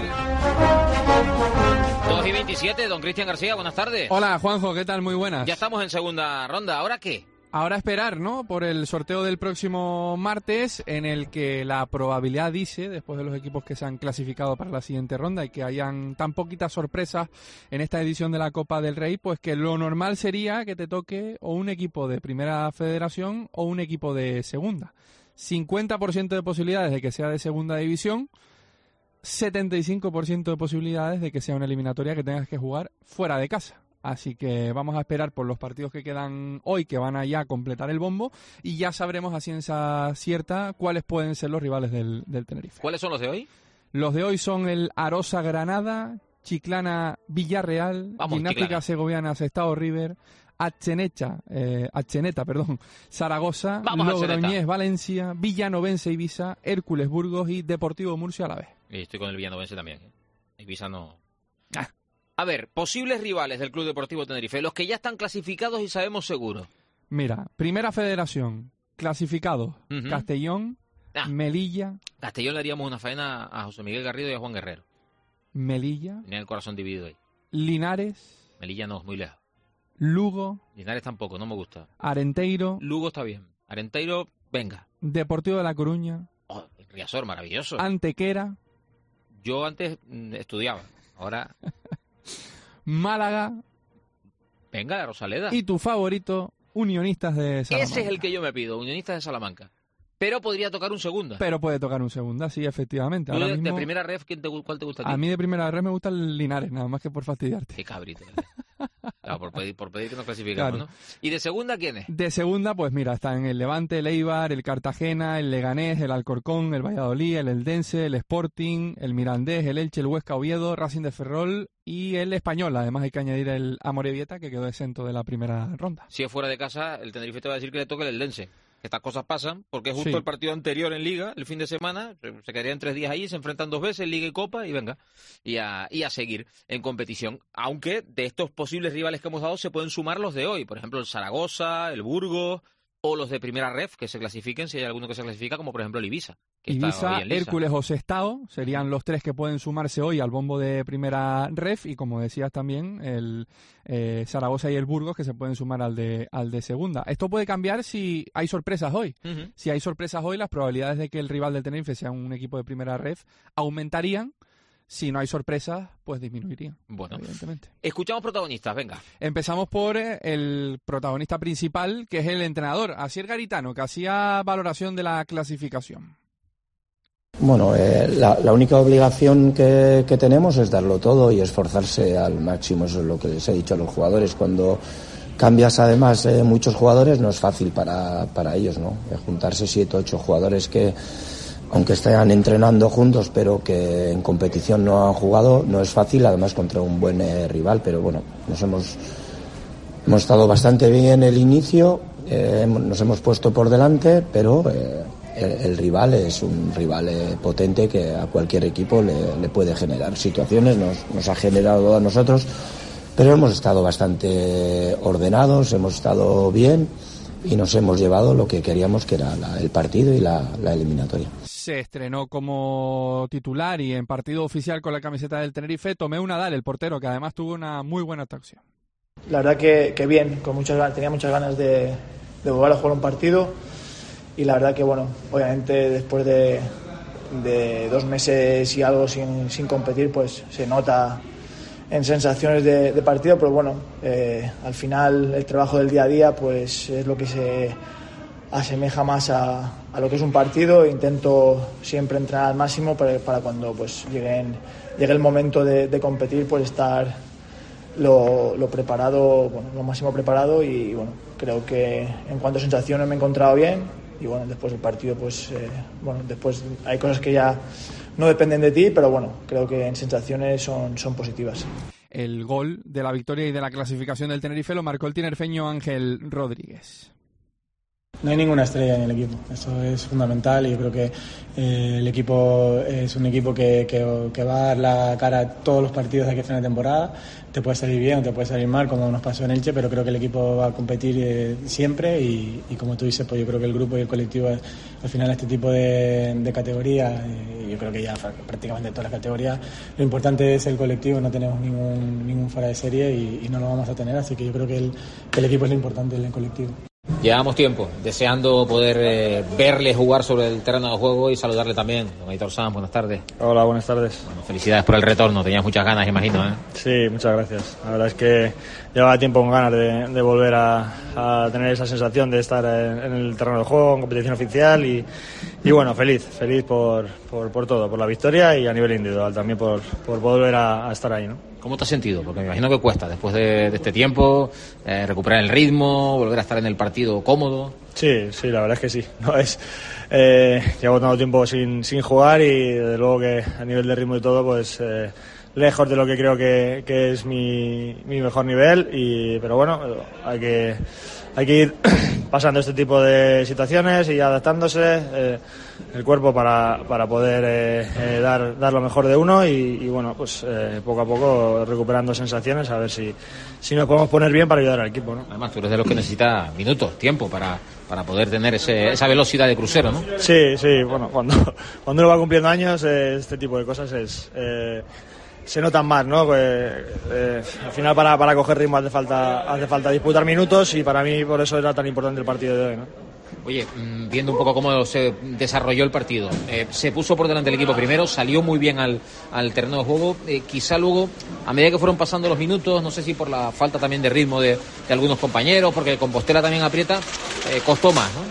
dos y veintisiete, don Cristian García, buenas tardes. Hola, Juanjo, ¿qué tal? Muy buenas. Ya estamos en segunda ronda, ¿ahora qué? Ahora esperar, ¿no? Por el sorteo del próximo martes, en el que la probabilidad dice, después de los equipos que se han clasificado para la siguiente ronda y que hayan tan poquitas sorpresas en esta edición de la Copa del Rey, pues que lo normal sería que te toque o un equipo de Primera Federación o un equipo de Segunda. cincuenta por ciento de posibilidades de que sea de Segunda División, setenta y cinco por ciento de posibilidades de que sea una eliminatoria que tengas que jugar fuera de casa. Así que vamos a esperar por los partidos que quedan hoy, que van a ya completar el bombo, y ya sabremos a ciencia cierta cuáles pueden ser los rivales del, del Tenerife. ¿Cuáles son los de hoy? Los de hoy son el Arosa Granada, Chiclana Villarreal, Vamos, Gimnástica Chiclana. Segoviana Sestao River, Acheneta, eh, Acheneta, perdón, Zaragoza, Vamos, Logroñés Acheneta. Valencia, Villanovense Ibiza, Hércules Burgos y Deportivo Murcia a la vez. Y estoy con el Villanovense también. ¿eh? Ibiza no... Ah. A ver, posibles rivales del Club Deportivo Tenerife, los que ya están clasificados y sabemos seguro. Mira, Primera Federación, clasificados, Ujú. Castellón, Ah. Melilla, Castellón le haríamos una faena a José Miguel Garrido y a Juan Guerrero. Melilla, Tenía el corazón dividido ahí. Linares, Melilla no, es muy lejos. Lugo, Linares tampoco, no me gusta. Arenteiro, Lugo está bien. Arenteiro, venga. Deportivo de La Coruña, Oh, el Riazor, maravilloso. Antequera, Yo antes mm, estudiaba, ahora... Málaga Venga, la Rosaleda. y tu favorito, Unionistas de Salamanca. Ese es el que yo me pido, Unionistas de Salamanca. Pero podría tocar un segunda. Pero puede tocar un segunda, sí, efectivamente. ¿Tú Ahora de, mismo, de primera ref, ¿quién te, ¿cuál te gusta a ti? a mí de primera red me gusta el Linares, nada más que por fastidiarte. Qué cabrito. ¿eh? Claro, por pedir, por pedir que nos clasificamos, claro. ¿no? ¿Y de segunda quién es? De segunda, pues mira, están el Levante, el Eibar, el Cartagena, el Leganés, el Alcorcón, el Valladolid, el Eldense, el Sporting, el Mirandés, el Elche, el Huesca, Oviedo, Racing de Ferrol y el Español. Además hay que añadir el Amorebieta, que quedó exento de la primera ronda. Si es fuera de casa, el Tenerife te va a decir que le toque el Eldense. Estas cosas pasan, porque es justo sí. el partido anterior en Liga, el fin de semana, se quedarían tres días ahí, se enfrentan dos veces, Liga y Copa, y venga, y a, y a seguir en competición. Aunque de estos posibles rivales que hemos dado se pueden sumar los de hoy, por ejemplo el Zaragoza, el Burgos, o los de primera ref, que se clasifiquen, si hay alguno que se clasifica, como por ejemplo el Ibiza. Que Ibiza, está hoy en Hércules o Sestao serían los tres que pueden sumarse hoy al bombo de primera ref, y como decías también, el eh, Zaragoza y el Burgos que se pueden sumar al de, al de segunda. Esto puede cambiar si hay sorpresas hoy. Uh-huh. Si hay sorpresas hoy, las probabilidades de que el rival del Tenerife sea un equipo de primera ref aumentarían. Si no hay sorpresas, pues disminuirían. Bueno, evidentemente. Escuchamos protagonistas, venga. Empezamos por el protagonista principal, que es el entrenador, Asier Garitano, que hacía valoración de la clasificación. Bueno, eh, la, la única obligación que, que tenemos es darlo todo y esforzarse al máximo. Eso es lo que les he dicho a los jugadores. Cuando cambias además eh, muchos jugadores, no es fácil para, para ellos, ¿no? Eh, juntarse siete, ocho jugadores que, aunque estén entrenando juntos, pero que en competición no han jugado, no es fácil, además contra un buen eh, rival. Pero bueno, nos hemos, hemos estado bastante bien el inicio, eh, nos hemos puesto por delante, pero... Eh, El, el rival es un rival eh, potente que a cualquier equipo le, le puede generar situaciones, nos, nos ha generado a nosotros, pero hemos estado bastante ordenados, hemos estado bien y nos hemos llevado lo que queríamos, que era la, el partido y la, la eliminatoria. Se estrenó como titular y en partido oficial con la camiseta del Tenerife Tomeu Nadal, el portero, que además tuvo una muy buena actuación. La verdad que, que bien, con muchas ganas, tenía muchas ganas de, de volver a jugar un partido. Y la verdad que, bueno, obviamente después de, de dos meses y algo sin, sin competir, pues se nota en sensaciones de, de partido, pero bueno, eh, al final el trabajo del día a día pues es lo que se asemeja más a, a lo que es un partido. Intento siempre entrenar al máximo para, para cuando pues lleguen, llegue el momento de, de competir, pues estar lo, lo preparado, bueno, lo máximo preparado. Y bueno, creo que en cuanto a sensaciones me he encontrado bien. Y bueno, después del partido, pues eh, bueno, después hay cosas que ya no dependen de ti, pero bueno, creo que en sensaciones son, son positivas. El gol de la victoria y de la clasificación del Tenerife lo marcó el tinerfeño Ángel Rodríguez. No hay ninguna estrella en el equipo, eso es fundamental, y yo creo que eh, el equipo es un equipo que, que, que va a dar la cara a todos los partidos de aquí a final de temporada. Te puede salir bien o te puede salir mal, como nos pasó en Elche, pero creo que el equipo va a competir eh, siempre y, y como tú dices, pues yo creo que el grupo y el colectivo, al final este tipo de, de categorías, eh, yo creo que ya prácticamente todas las categorías, lo importante es el colectivo, no tenemos ningún, ningún fuera de serie y, y no lo vamos a tener, así que yo creo que el, que el equipo es lo importante, el colectivo. Llevamos tiempo deseando poder eh, verle jugar sobre el terreno de juego y saludarle también. Don Aitor Sanz, buenas tardes. Hola, buenas tardes. Bueno, felicidades por el retorno, tenías muchas ganas, imagino, ¿eh? Sí, muchas gracias. La verdad es que llevaba tiempo con ganas de, de volver a, a tener esa sensación de estar en, en el terreno de juego, en competición oficial y, y bueno, feliz, feliz por, por, por todo, por la victoria y a nivel individual también por, por volver a, a estar ahí, ¿no? ¿Cómo te has sentido? Porque me imagino que cuesta, después de, de este tiempo, eh, recuperar el ritmo, volver a estar en el partido cómodo. Sí, sí, la verdad es que sí. No es, eh, llevo tanto tiempo sin, sin jugar y desde luego que a nivel de ritmo y todo, pues eh, lejos de lo que creo que, que es mi, mi mejor nivel. Y, pero bueno, hay que, hay que ir pasando este tipo de situaciones y adaptándose eh, el cuerpo para, para poder eh, eh, dar, dar lo mejor de uno y, y bueno, pues eh, poco a poco recuperando sensaciones a ver si, si nos podemos poner bien para ayudar al equipo, ¿no? Además, tú eres de los que necesita minutos, tiempo para, para poder tener ese, esa velocidad de crucero, ¿no? Sí, sí, bueno, cuando, cuando uno va cumpliendo años eh, este tipo de cosas es... Eh, se notan más, ¿no? Pues, eh, al final para, para coger ritmo hace falta, hace falta disputar minutos y para mí por eso era tan importante el partido de hoy, ¿no? Oye, viendo un poco cómo se desarrolló el partido, eh, se puso por delante el equipo primero, salió muy bien al, al terreno de juego, eh, quizá luego, a medida que fueron pasando los minutos, no sé si por la falta también de ritmo de, de algunos compañeros, porque el Compostela también aprieta, eh, costó más, ¿no?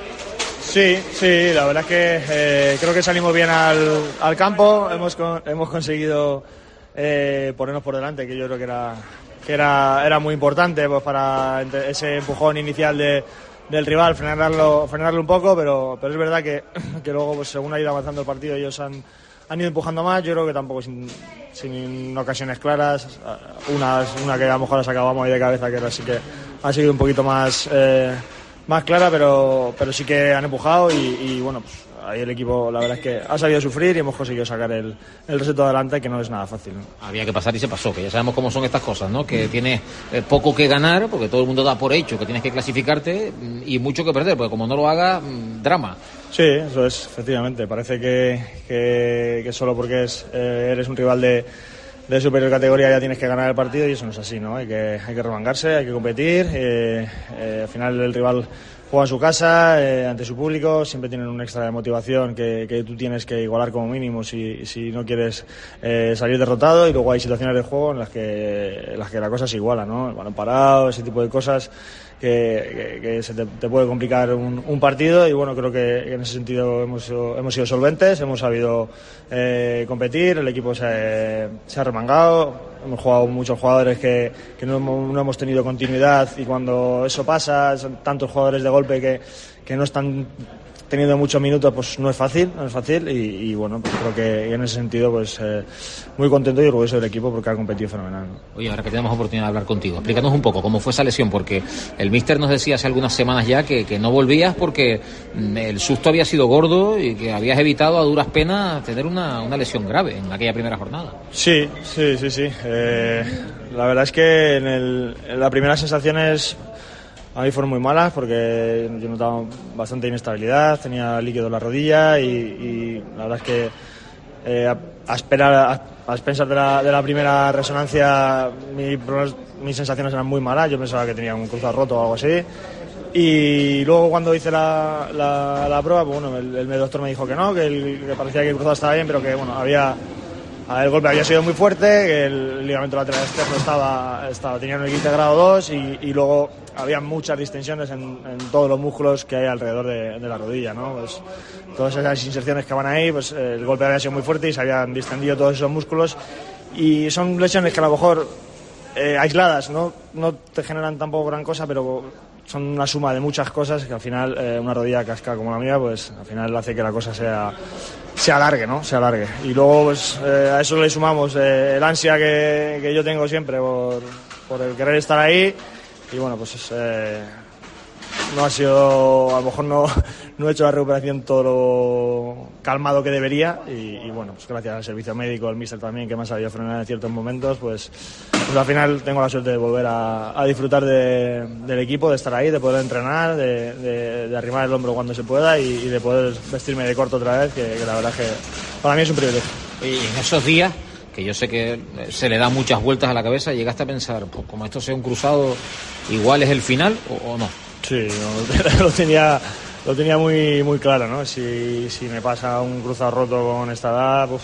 Sí, sí, la verdad es que eh, creo que salimos bien al, al campo, hemos, hemos conseguido eh, ponernos por delante, que yo creo que era, que era, era muy importante pues para ese empujón inicial de, del rival, frenarlo, frenarlo un poco, pero, pero es verdad que, que luego, pues, según ha ido avanzando el partido, ellos han, han ido empujando más. Yo creo que tampoco sin, sin ocasiones claras, una, una que a lo mejor la sacábamos ahí de cabeza, que era así que ha sido un poquito más, eh, más clara, pero, pero sí que han empujado y, y bueno, pues ahí el equipo la verdad es que ha sabido sufrir y hemos conseguido sacar el, el resultado adelante, que no es nada fácil, ¿no? Había que pasar y se pasó, que ya sabemos cómo son estas cosas, ¿no? Que tienes eh, poco que ganar, porque todo el mundo da por hecho que tienes que clasificarte, y mucho que perder, porque como no lo hagas, drama. Sí, eso es, efectivamente. Parece que, que, que solo porque es, eh, eres un rival de, de superior categoría ya tienes que ganar el partido, y eso no es así, ¿no? Hay que, hay que remangarse, hay que competir. Eh, eh, al final el rival juega en su casa, eh, ante su público, siempre tienen un extra de motivación que, que tú tienes que igualar como mínimo si, si no quieres eh, salir derrotado, y luego hay situaciones de juego en las que, en las que la cosa se iguala, ¿no? El balón parado, ese tipo de cosas que, que, que se te, te puede complicar un, un partido, y bueno, creo que en ese sentido hemos, hemos sido solventes, hemos sabido eh, competir, el equipo se, se ha remangado. Hemos jugado muchos jugadores que, que no, hemos, no hemos tenido continuidad, y cuando eso pasa, son tantos jugadores de golpe que, que no están teniendo muchos minutos, pues no es fácil, no es fácil y, y bueno, pues creo que en ese sentido pues eh, muy contento y orgulloso del equipo porque ha competido fenomenal, ¿no? Oye, ahora que tenemos oportunidad de hablar contigo, explícanos un poco cómo fue esa lesión, porque el míster nos decía hace algunas semanas ya que, que no volvías porque el susto había sido gordo y que habías evitado a duras penas tener una, una lesión grave en aquella primera jornada. Sí, sí, sí, sí. Eh, la verdad es que en, el, en las primeras sensaciones a mí fueron muy malas porque yo notaba bastante inestabilidad, tenía líquido en la rodilla y, y la verdad es que eh, a, a esperar a, a expensas de la, de la primera resonancia mi, mis sensaciones eran muy malas. Yo pensaba que tenía un cruzado roto o algo así, y luego cuando hice la, la, la prueba, pues bueno, el, el doctor me dijo que no, que, el, que parecía que el cruzado estaba bien, pero que bueno, había el golpe había sido muy fuerte, que el ligamento lateral externo estaba, estaba tenía un quince grado dos, y, y luego había muchas distensiones en, en todos los músculos que hay alrededor de, de la rodilla, ¿no? Pues todas esas inserciones que van ahí, pues el golpe había sido muy fuerte y se habían distendido todos esos músculos, y son lesiones que a lo mejor eh, aisladas no, no te generan tampoco gran cosa, pero son una suma de muchas cosas que al final eh, una rodilla cascada como la mía, pues al final hace que la cosa sea se alargue, ¿no? Se alargue. Y luego pues eh, a eso le sumamos eh, el ansia que, que yo tengo siempre por, por el querer estar ahí, y bueno, pues eh, no ha sido, a lo mejor no, no he hecho la recuperación todo lo calmado que debería, y, y bueno, pues gracias al servicio médico, al míster también, que me ha sabido frenar en ciertos momentos, pues, pues al final tengo la suerte de volver a, a disfrutar de, del equipo, de estar ahí, de poder entrenar, de, de, de arrimar el hombro cuando se pueda, y, y de poder vestirme de corto otra vez, que, que la verdad es que para mí es un privilegio. Y en esos días, que yo sé que se le da muchas vueltas a la cabeza, ¿llegaste a pensar, pues como esto sea un cruzado, igual es el final o, o no? Sí, no, lo tenía lo tenía muy muy claro, ¿no? Si, si me pasa un cruzado roto con esta edad, pues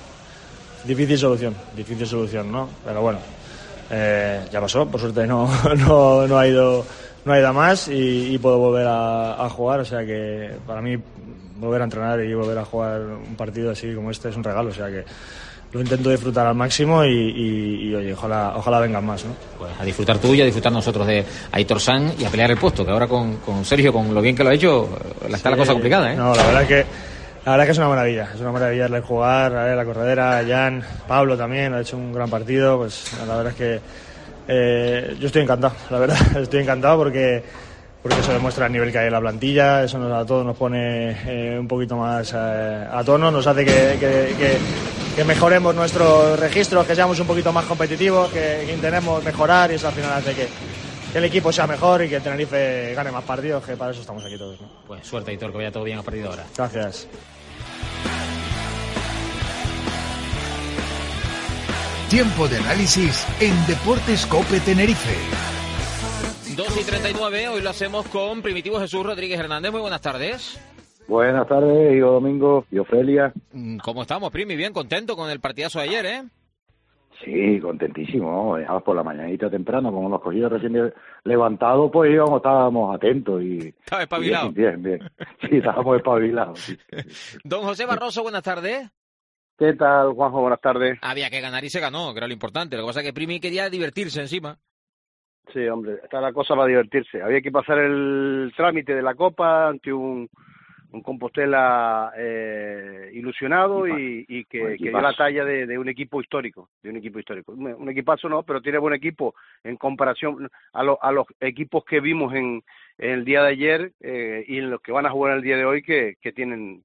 difícil solución, difícil solución, ¿no? Pero bueno, eh, ya pasó, por suerte no, no, no ha ido no ha ido a más, y, y puedo volver a, a jugar, o sea que para mí volver a entrenar y volver a jugar un partido así como este es un regalo, o sea que lo intento disfrutar al máximo y, y, y oye, ojalá, ojalá vengan más, ¿no? Pues a disfrutar tú y a disfrutar nosotros de Aitor Sanz y a pelear el puesto, que ahora con, con Sergio, con lo bien que lo ha hecho, está sí, la cosa complicada, ¿eh? No, la verdad es que la verdad es que es una maravilla, es una maravilla el jugar, a ver, la corredera, Jan, Pablo también ha hecho un gran partido, pues la verdad es que eh, yo estoy encantado, la verdad, estoy encantado porque porque eso demuestra el nivel que hay en la plantilla, eso nos, a todos nos pone eh, un poquito más eh, a tono, nos hace que, que, que, que mejoremos nuestros registros, que seamos un poquito más competitivos, que, que intentemos mejorar, y eso al final hace que, que el equipo sea mejor y que el Tenerife gane más partidos, que para eso estamos aquí todos, ¿no? Pues suerte, Aitor, que vaya todo bien a partir de ahora. Gracias. Tiempo de análisis en Deportes COPE Tenerife. dos y treinta y nueve, hoy lo hacemos con Primitivo Jesús Rodríguez Hernández. Muy buenas tardes. Buenas tardes, Higo Domingo y Ofelia. ¿Cómo estamos, Primi? Bien, contento con el partidazo de ayer, ¿eh? Sí, contentísimo. Dejamos por la mañanita temprano, como nos cogía recién levantados, pues íbamos, estábamos atentos y... Estaba espabilado. Bien, bien, bien. Sí, estábamos espabilados. Sí. Don José Barroso, buenas tardes. ¿Qué tal, Juanjo? Buenas tardes. Había que ganar y se ganó, que era lo importante. Lo que pasa es que Primi quería divertirse encima. Sí, hombre, está la cosa para divertirse. Había que pasar el trámite de la Copa ante un, un Compostela eh, ilusionado y, y que, que dio la talla de, de un equipo histórico, de un equipo histórico. Un, un equipazo no, pero tiene buen equipo en comparación a, lo, a los equipos que vimos en, en el día de ayer eh, y en los que van a jugar el día de hoy, que, que tienen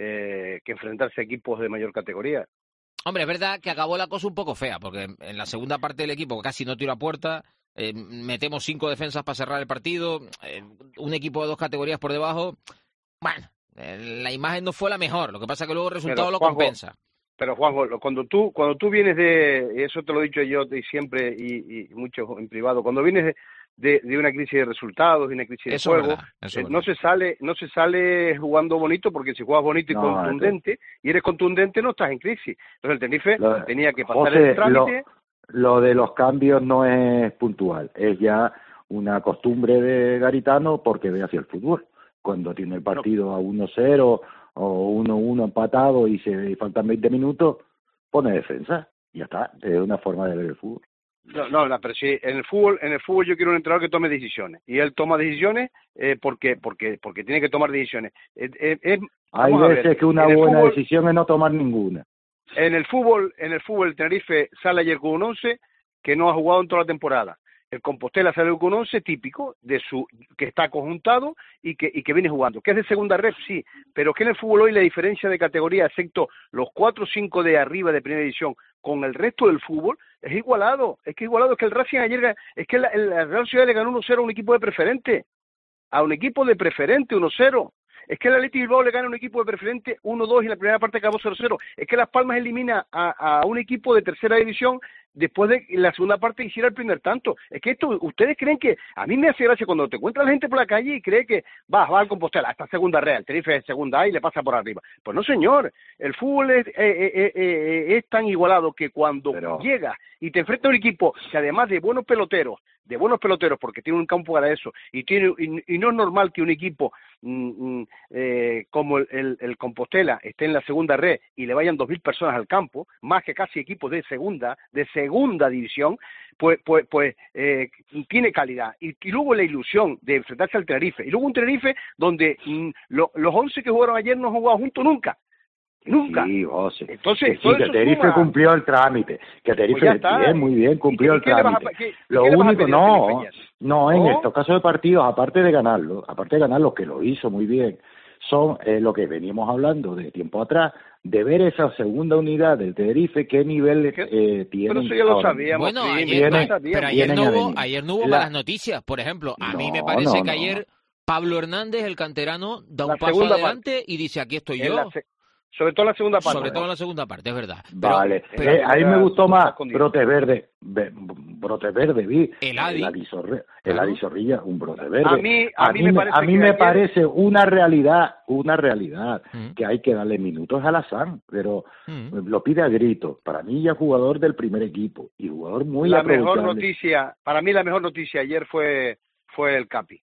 eh, que enfrentarse a equipos de mayor categoría. Hombre, es verdad que acabó la cosa un poco fea, porque en la segunda parte del equipo casi no tiró a puerta. Eh, metemos cinco defensas para cerrar el partido, eh, un equipo de dos categorías por debajo. Bueno, eh, la imagen no fue la mejor, lo que pasa es que luego el resultado pero, lo Juanjo, compensa. Pero Juanjo, cuando tú cuando tú vienes de, y eso te lo he dicho yo y siempre y, y mucho en privado, cuando vienes de, de, de una crisis de resultados, de una crisis eso de juego, verdad, eso eh, no se sale no se sale jugando bonito, porque si juegas bonito y no, contundente entonces... y eres contundente, no estás en crisis. Entonces el Tenerife lo, tenía que pasar José, el trámite. Lo... Lo de los cambios no es puntual, es ya una costumbre de Garitano porque ve hacia el fútbol. Cuando tiene el partido a uno cero o uno uno empatado y se faltan veinte minutos, pone defensa y ya está. Es una forma de ver el fútbol. No, no, no, pero sí, en el fútbol, en el fútbol yo quiero un entrenador que tome decisiones, y él toma decisiones eh, porque porque porque tiene que tomar decisiones. Eh, eh, eh, Hay veces ver, que una buena fútbol, decisión es no tomar ninguna. En el fútbol, en el fútbol, el Tenerife sale ayer con un once que no ha jugado en toda la temporada. El Compostela sale con un once típico de su que está conjuntado y que y que viene jugando. ¿Que es de segunda red? Sí, pero que en el fútbol hoy la diferencia de categoría, excepto los cuatro o cinco de arriba de primera división, con el resto del fútbol, es igualado. Es que igualado es que el Racing ayer, es que la, la Real Sociedad le ganó uno cero a un equipo de preferente. A un equipo de preferente, uno cero. Es que el Athletic Bilbao le gana a un equipo de preferente uno dos y en la primera parte acabó cero cero. Es que Las Palmas elimina a, a un equipo de tercera división después de que en la segunda parte hiciera el primer tanto. Es que esto, ustedes creen que, a mí me hace gracia cuando te encuentras la gente por la calle y cree que va, va al Compostela, hasta segunda Real, Tenerife es segunda A y le pasa por arriba. Pues no, señor, el fútbol es, eh, eh, eh, es tan igualado que cuando Pero... llegas y te enfrentas a un equipo que además de buenos peloteros, de buenos peloteros, porque tiene un campo para eso, y tiene y, y no es normal que un equipo mm, eh, como el, el, el Compostela esté en la segunda red y le vayan dos mil personas al campo, más que casi equipos de segunda, de segunda división, pues pues pues eh, tiene calidad. Y, y luego la ilusión de enfrentarse al Tenerife, y luego un Tenerife donde mm, lo, los once que jugaron ayer no han jugado juntos nunca. Nunca. Sí, José. Entonces, que sí, que Tenerife suma... cumplió el trámite. Que Tenerife pues bien, muy bien, cumplió el trámite. A, ¿qué, Lo ¿qué único, no, no, en ¿No? estos casos de partidos, aparte de ganarlo, aparte de ganarlo, que lo hizo muy bien, son eh, lo que veníamos hablando de tiempo atrás, de ver esa segunda unidad del Tenerife, qué nivel eh, tiene. Pero eso ya lo sabíamos. Bueno, sí, ayer, viene, pero ayer no, hubo, ayer no hubo La... malas noticias. Por ejemplo, a no, mí me parece no, que ayer no. Pablo Hernández, el canterano, da un la paso adelante parte. y dice, aquí estoy yo. Sobre todo en la segunda parte. Sobre todo en la segunda parte, es verdad. Pero, vale. Pero, eh, a mí me gustó más Brote Verde. Be, brote Verde, vi. El Adi. El Adi, Zorrilla, el Adi Zorrilla, un Brote Verde. A mí, a, a mí, me parece, a mí me ayer... parece una realidad, una realidad, mm. que hay que darle minutos a Lazán, pero mm. lo pide a grito. Para mí ya jugador del primer equipo y jugador muy La mejor noticia, para mí la mejor noticia ayer fue, fue el Capi.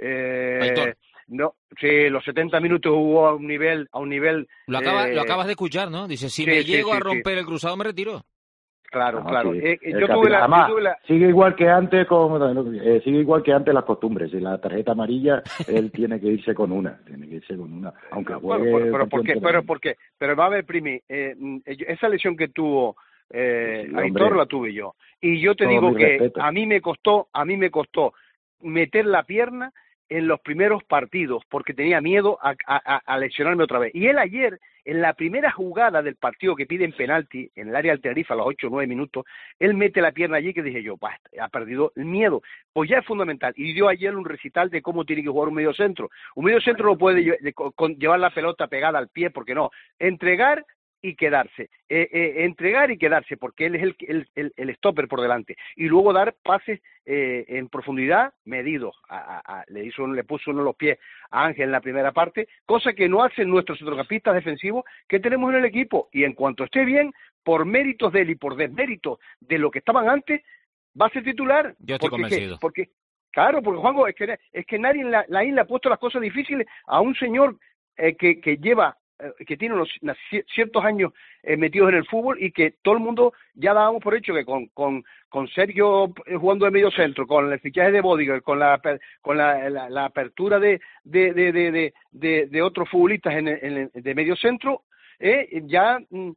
Eh, No, sí, los setenta minutos jugó a un nivel, a un nivel. Lo, acaba, eh... lo acabas de escuchar, ¿no? Dice, si sí, me sí, llego sí, a romper sí. el cruzado me retiro. Claro, no, claro. Sí. Eh, yo, tuve la, Además, yo tuve la... sigue igual que antes, con, eh, sigue igual que antes las costumbres. Si la tarjeta amarilla, él tiene que irse con una, tiene que irse con una, aunque juegue. Bueno, pero, pero ¿por qué? Pero ¿por qué? Pero va a ver, Primi, eh, esa lesión que tuvo eh, sí, Aitor la tuve yo, y yo te Todo digo que respeto. a mí me costó, a mí me costó meter la pierna en los primeros partidos, porque tenía miedo a, a, a lesionarme otra vez. Y él ayer, en la primera jugada del partido que piden penalti, en el área del Tenerife a los ocho o nueve minutos, él mete la pierna allí que dije yo, bah, ha perdido el miedo. Pues ya es fundamental. Y dio ayer un recital de cómo tiene que jugar un medio centro. Un medio centro no puede lle de, con, llevar la pelota pegada al pie, porque no. Entregar y quedarse, eh, eh, entregar y quedarse, porque él es el, el, el, el stopper por delante, y luego dar pases eh, en profundidad medidos. A, a, a, le hizo, le puso uno de los pies a Ángel en la primera parte, cosa que no hacen nuestros centrocampistas defensivos que tenemos en el equipo, y en cuanto esté bien, por méritos de él y por desméritos de lo que estaban antes, va a ser titular. Yo estoy porque, convencido. Porque, claro, porque Juanjo, es que, es que nadie en la, la isla ha puesto las cosas difíciles a un señor eh, que, que lleva eh, que tiene unos unos ciertos años eh, metidos en el fútbol y que todo el mundo ya dábamos por hecho que con con, con Sergio jugando de medio centro, con el fichaje de Bodiger, con la con la, la, la apertura de de, de, de, de, de, de otros futbolistas en, en, de medio centro, Eh, ya eh,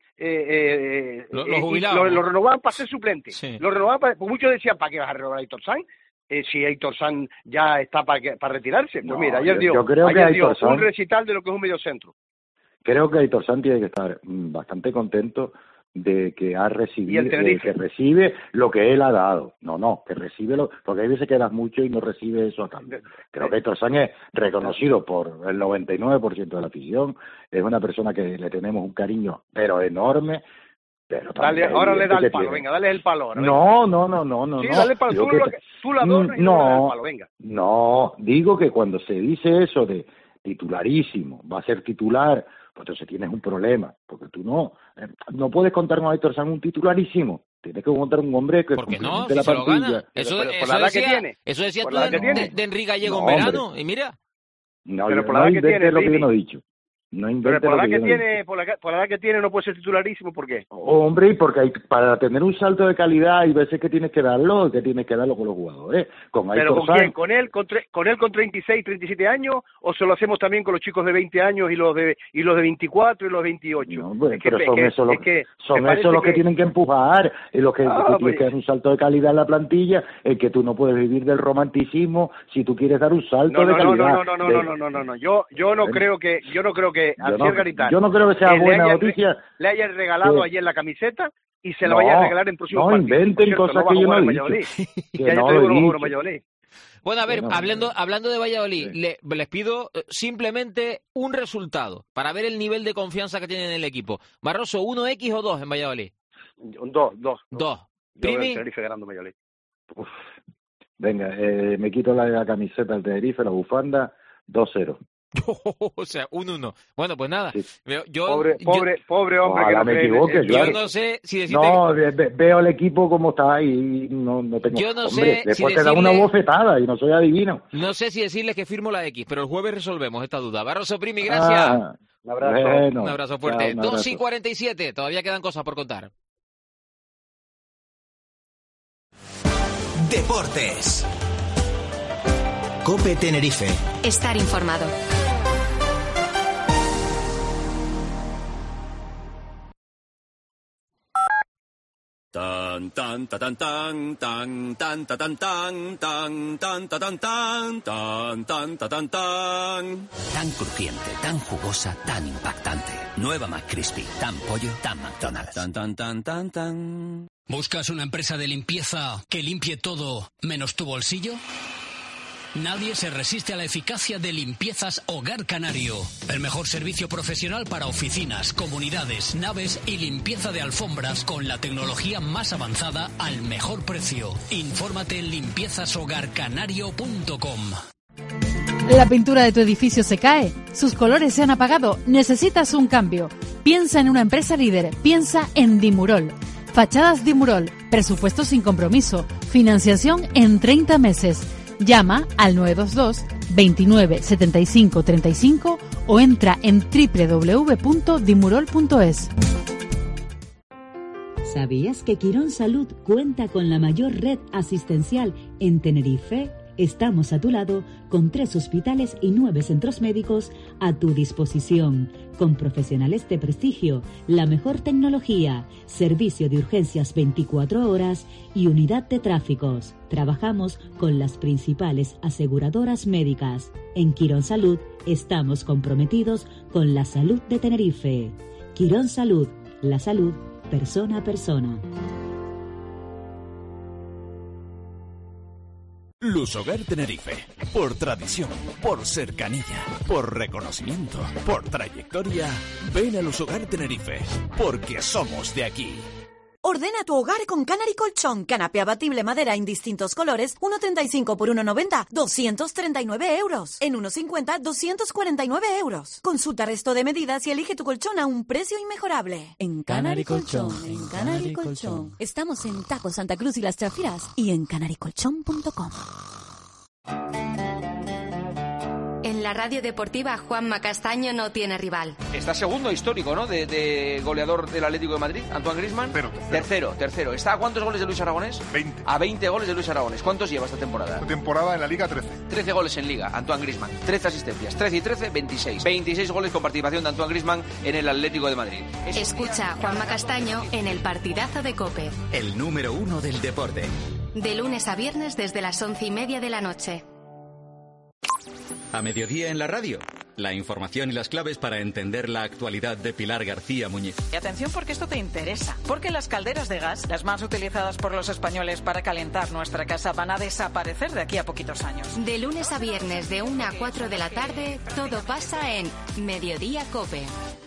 eh, lo, lo, eh, lo, lo renovaban para ser suplente, sí. Lo renovaban para, pues muchos decían, ¿para qué vas a renovar a Aitor Sanz? Eh, si Aitor Sanz ya está para, para retirarse. Pues no, mira, ayer dio, yo creo ayer que dio Sanz, un recital de lo que es un medio centro. Creo que Aitor Sanz tiene que estar bastante contento de que ha recibido, de que recibe lo que él ha dado. No, no, que recibe lo, porque hay veces que das mucho y no recibe eso a cambio. Creo que Aitor Sanz es reconocido por el noventa y nueve por ciento de la afición, es una persona que le tenemos un cariño, pero enorme. Pero dale, ahora le da el palo, tiene. Venga, dale el palo. Ahora, no, no, no, no, no. Sí, no. dale el palo, tú, que, lo que, tú la adoras y no, le das el palo, venga. No, digo que cuando se dice eso de titularísimo, va a ser titular, pues entonces tienes un problema, porque tú no eh, no puedes contar con Aitor Sanz un titularísimo, tienes que contar un hombre que porque no, si la se plantilla. Lo gana. Eso, pero, eso, por la decía, que tiene. Eso decía por tú la de, que tiene. de, de Enrique Gallego no, en verano, hombre. y mira. No, pero yo, por no la que tiene, lo que Jimmy. yo no he dicho. No pero por la, que que tiene, por, la, por la edad que tiene no puede ser titularísimo, ¿por qué? Hombre, porque hay, para tener un salto de calidad hay veces que tienes que darlo, que tienes que darlo con los jugadores. Con ¿Pero con Sanz. quién? ¿Con él con, tre, ¿Con él con treinta y seis, treinta y siete años? ¿O se lo hacemos también con los chicos de veinte años y los de y los de veinticuatro y los de veintiocho? No, bueno, es que, pero son es esos los que, que, son esos los que, que tienen que empujar, y los que, ah, que pues, tienes que dar un salto de calidad en la plantilla, el que tú no puedes vivir del romanticismo si tú quieres dar un salto no, no, de calidad. No, no, no, no, de, no, no, no, no, no, yo, yo no creo que, yo no creo que al ser Garitano, yo no creo que sea buena le noticia. Le hayan regalado que, ayer la camiseta y se la no, vaya a regalar en próximo no partido. No inventen cierto, cosas no que yo no he dicho. Que que no no lo he dicho. Valladolid. Bueno, a ver, bueno, hablando hablando de Valladolid, sí. le, les pido simplemente un resultado para ver el nivel de confianza que tiene en el equipo. Barroso, ¿uno equis o dos en Valladolid? Dos, dos. Dos. Primi. Tenerife ganando Valladolid. Uf. Venga, eh, me quito la, la camiseta del Tenerife, la bufanda, dos cero. O sea, un uno. Bueno, pues nada. Sí. Yo, pobre, yo, pobre, pobre hombre que no me equivoque, yo claro. no sé si decirte No, que... ve, veo el equipo como está y no, no tengo... Yo no hombre, sé después si te decirle... da una bofetada y no soy adivino. No sé si decirles que firmo la X, pero el jueves resolvemos esta duda. Barroso, Primi, gracias. Ah, un abrazo. Bueno, un abrazo fuerte. Chao, un abrazo. dos y cuarenta y siete, todavía quedan cosas por contar. Deportes. COPE Tenerife. Estar informado. Tan tan tan tan tan tan tan tan tan tan tan tan tan tan tan tan tan tan tan crujiente, tan jugosa, tan impactante. Nueva McCrispy, tan pollo, tan McDonald's. Tan tan tan tan tan. ¿Buscas una empresa de limpieza que limpie todo menos tu bolsillo? Nadie se resiste a la eficacia de Limpiezas Hogar Canario. El mejor servicio profesional para oficinas, comunidades, naves y limpieza de alfombras con la tecnología más avanzada al mejor precio. Infórmate en limpiezas hogar canario punto com. La pintura de tu edificio se cae, sus colores se han apagado, necesitas un cambio. Piensa en una empresa líder, piensa en Dimurol. Fachadas Dimurol, presupuesto sin compromiso, financiación en treinta meses. Llama al nueve dos dos, veintinueve, setenta y cinco, treinta y cinco o entra en doble u doble u doble u punto dimurol punto es. ¿Sabías que Quirón Salud cuenta con la mayor red asistencial en Tenerife? Estamos a tu lado con tres hospitales y nueve centros médicos a tu disposición, con profesionales de prestigio, la mejor tecnología, servicio de urgencias veinticuatro horas y unidad de tráficos. Trabajamos con las principales aseguradoras médicas. En Quirón Salud estamos comprometidos con la salud de Tenerife. Quirón Salud, la salud persona a persona. Lusogar Tenerife, por tradición, por cercanía, por reconocimiento, por trayectoria, ven a Lusogar Tenerife, porque somos de aquí. Ordena tu hogar con Canary Colchón, canapé abatible madera en distintos colores, uno treinta y cinco por uno noventa, doscientos treinta y nueve euros. En uno cincuenta, doscientos cuarenta y nueve euros. Consulta resto de medidas y elige tu colchón a un precio inmejorable. En Canary Colchón, en Canary Colchón. Estamos en Tajo Santa Cruz y Las Trafiras y en canary colchón punto com. En la radio deportiva, Juanma Castaño no tiene rival. Está segundo histórico, ¿no? De, de goleador del Atlético de Madrid, Antoine Griezmann. Pero tercero. tercero, tercero. ¿Está a cuántos goles de Luis Aragonés? veinte. A veinte goles de Luis Aragonés. ¿Cuántos lleva esta temporada? Esta temporada en la Liga, trece. trece goles en Liga, Antoine Griezmann. trece asistencias. trece y trece, veintiséis. veintiséis goles con participación de Antoine Griezmann en el Atlético de Madrid. Es Escucha a Juanma Castaño en el partidazo de COPE. El número uno del deporte. De lunes a viernes desde las once y media de la noche. A mediodía en la radio. La información y las claves para entender la actualidad de Pilar García Muñiz. Y atención porque esto te interesa. Porque las calderas de gas, las más utilizadas por los españoles para calentar nuestra casa, van a desaparecer de aquí a poquitos años. De lunes a viernes de una a cuatro de la tarde, todo pasa en Mediodía COPE.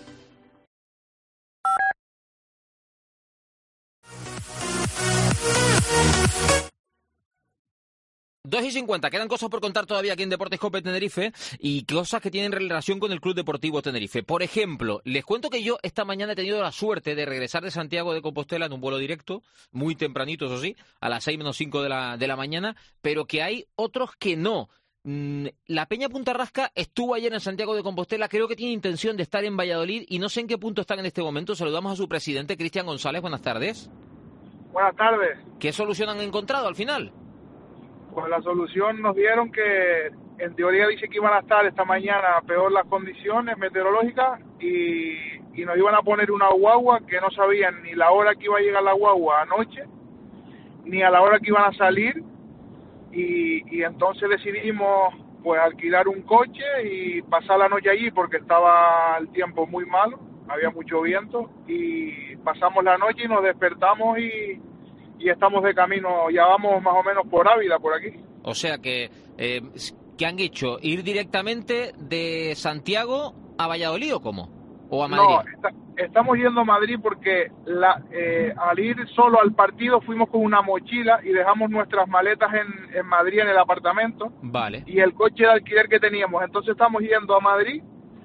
dos y cincuenta, quedan cosas por contar todavía aquí en Deportes COPE Tenerife y cosas que tienen relación con el Club Deportivo Tenerife. Por ejemplo, les cuento que yo esta mañana he tenido la suerte de regresar de Santiago de Compostela en un vuelo directo, muy tempranito, eso sí, a las seis menos cinco de la, de la mañana, pero que hay otros que no. La Peña Punta Rasca estuvo ayer en Santiago de Compostela, creo que tiene intención de estar en Valladolid y no sé en qué punto están en este momento. Saludamos a su presidente, Cristian González, buenas tardes. Buenas tardes. ¿Qué solución han encontrado al final? Pues la solución nos dieron que en teoría dice que iban a estar esta mañana peor las condiciones meteorológicas y, y nos iban a poner una guagua que no sabían ni la hora que iba a llegar la guagua anoche, ni a la hora que iban a salir y, y entonces decidimos pues alquilar un coche y pasar la noche allí porque estaba el tiempo muy malo, había mucho viento y pasamos la noche y nos despertamos y... y estamos de camino, ya vamos más o menos por Ávila, por aquí. O sea que, eh, ¿qué han hecho? ¿Ir directamente de Santiago a Valladolid o cómo? ¿O a Madrid? No, está, estamos yendo a Madrid porque la, eh, al ir solo al partido fuimos con una mochila y dejamos nuestras maletas en, en Madrid, en el apartamento. Vale. Y el coche de alquiler que teníamos. Entonces estamos yendo a Madrid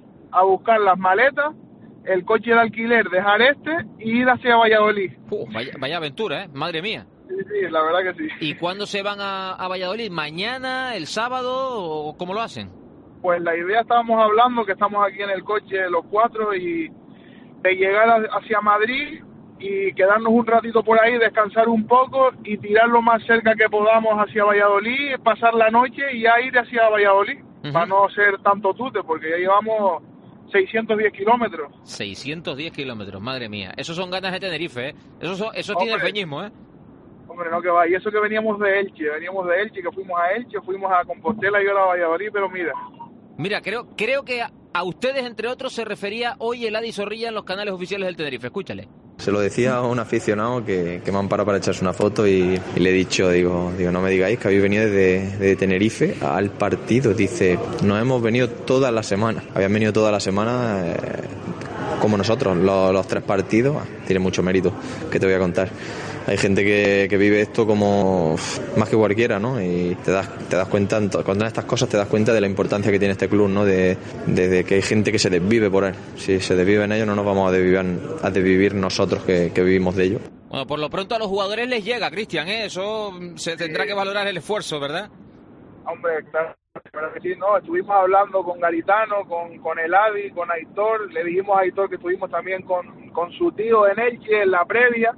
a buscar las maletas, el coche de alquiler, dejar este y ir hacia Valladolid. Uh, vaya, vaya aventura, ¿eh? Madre mía. Sí, sí, la verdad que sí. ¿Y cuándo se van a, a Valladolid? ¿Mañana, el sábado o cómo lo hacen? Pues la idea, estábamos hablando que estamos aquí en el coche los cuatro y de llegar a, hacia Madrid y quedarnos un ratito por ahí, descansar un poco y tirar lo más cerca que podamos hacia Valladolid, pasar la noche y ya ir hacia Valladolid, uh-huh. Para no ser tanto tute, porque ya llevamos seiscientos diez kilómetros. seiscientos diez kilómetros, madre mía. Esos son ganas de Tenerife, ¿eh? Eso, son, eso tiene el peñismo, ¿eh? Hombre, no que va. Y eso que veníamos de Elche, veníamos de Elche, que fuimos a Elche, fuimos a Compostela y ahora a Valladolid, pero mira. Mira, creo creo que a, a ustedes, entre otros, se refería hoy el Adi Zorrilla en los canales oficiales del Tenerife. Escúchale. Se lo decía a un aficionado que, que me han parado para echarse una foto y, y le he dicho, digo, digo, no me digáis que habéis venido desde de Tenerife al partido. Dice, nos hemos venido toda la semana. Habían venido toda la semana eh, como nosotros, los, los tres partidos. Tiene mucho mérito, que te voy a contar. Hay gente que, que vive esto como más que cualquiera, ¿no? Y te das te das cuenta, cuando estas cosas te das cuenta de la importancia que tiene este club, ¿no? De, de, de que hay gente que se desvive por él. Si se desvive en ello, no nos vamos a desvivir, a desvivir nosotros que, que vivimos de ello. Bueno, por lo pronto a los jugadores les llega, Cristian, ¿eh? Eso se tendrá que valorar el esfuerzo, ¿verdad? Hombre, claro, claro que sí, no, estuvimos hablando con Garitano, con, con el Adi, con Aitor, le dijimos a Aitor que estuvimos también con, con su tío en Elche en la previa.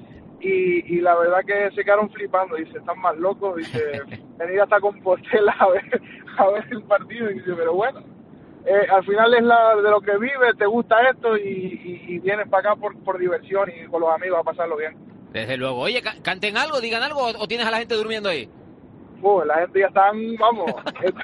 Y, y la verdad que se quedaron flipando, dice, están más locos, dice, venir hasta Compostela a ver, a ver el partido, y dice, pero bueno, eh, al final es la de lo que vives, te gusta esto y, y, y vienes para acá por, por diversión y con los amigos a pasarlo bien. Desde luego. Oye, canten algo, digan algo, o tienes a la gente durmiendo ahí. Uh, la gente ya están, vamos,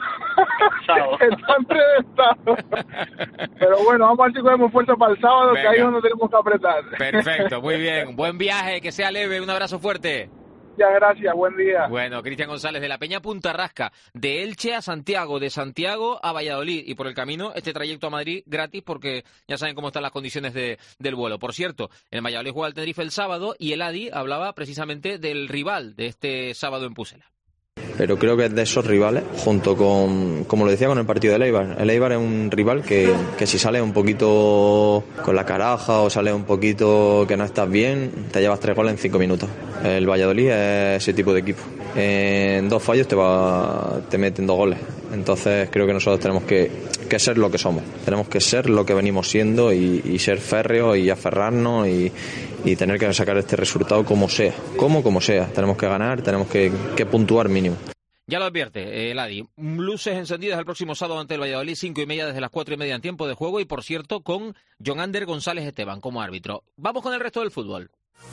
están predestados. Pero bueno, vamos a ver si cogemos fuerza para el sábado, venga, que ahí es donde tenemos que apretar. Perfecto, muy bien. Buen viaje, que sea leve, un abrazo fuerte. Ya, gracias, buen día. Bueno, Cristian González de la Peña Punta Rasca, de Elche a Santiago, de Santiago a Valladolid, y por el camino este trayecto a Madrid gratis porque ya saben cómo están las condiciones de, del vuelo. Por cierto, en Valladolid juega el Tenerife el sábado y el Adi hablaba precisamente del rival de este sábado en Pucela. Pero creo que es de esos rivales, junto con, como lo decía, con el partido del Eibar. El Eibar es un rival que, que si sales un poquito con la caraja o sales un poquito que no estás bien, te llevas tres goles en cinco minutos. El Valladolid es ese tipo de equipo. En dos fallos te, va, te meten dos goles. Entonces creo que nosotros tenemos que, que ser lo que somos, tenemos que ser lo que venimos siendo y, y ser férreos y aferrarnos y, y tener que sacar este resultado como sea, como como sea. Tenemos que ganar, tenemos que, que puntuar mínimo. Ya lo advierte, el Adi. Luces encendidas el próximo sábado ante el Valladolid, cinco y media desde las cuatro y media en tiempo de juego y, por cierto, con John Ander González Esteban como árbitro. Vamos con el resto del fútbol.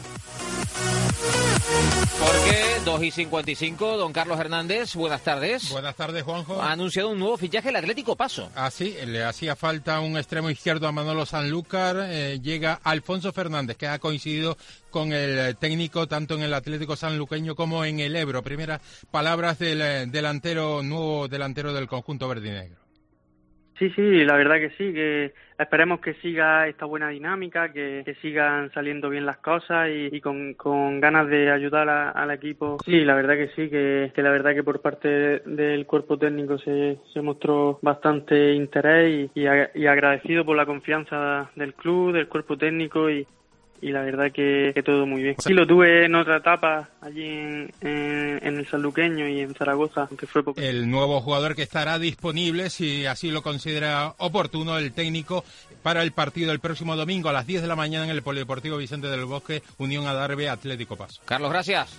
Porque dos y cincuenta y cinco, don Carlos Hernández, buenas tardes. Buenas tardes, Juanjo. Ha anunciado un nuevo fichaje el Atlético Paso. Ah, sí, le hacía falta un extremo izquierdo a Manolo Sanlúcar. Eh, llega Alfonso Fernández, que ha coincidido con el técnico tanto en el Atlético sanluqueño como en el Ebro. Primeras palabras del delantero, nuevo delantero del conjunto verdinegro. Sí, sí, la verdad que sí, que esperemos que siga esta buena dinámica, que, que sigan saliendo bien las cosas y, y con, con ganas de ayudar a, al equipo. Sí, la verdad que sí, que, que la verdad que por parte de, del cuerpo técnico se, se mostró bastante interés y, y, y agradecido por la confianza del club, del cuerpo técnico y y la verdad que, que todo muy bien. Sí, lo tuve en otra etapa allí en, en, en el sanluqueño y en Zaragoza, aunque fue poco. El nuevo jugador que estará disponible, si así lo considera oportuno el técnico, para el partido el próximo domingo a las diez de la mañana en el Polideportivo Vicente del Bosque, Unión Adarve Atlético Paso. Carlos, gracias.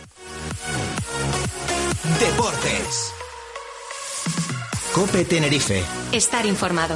Deportes. COPE Tenerife. Estar informado.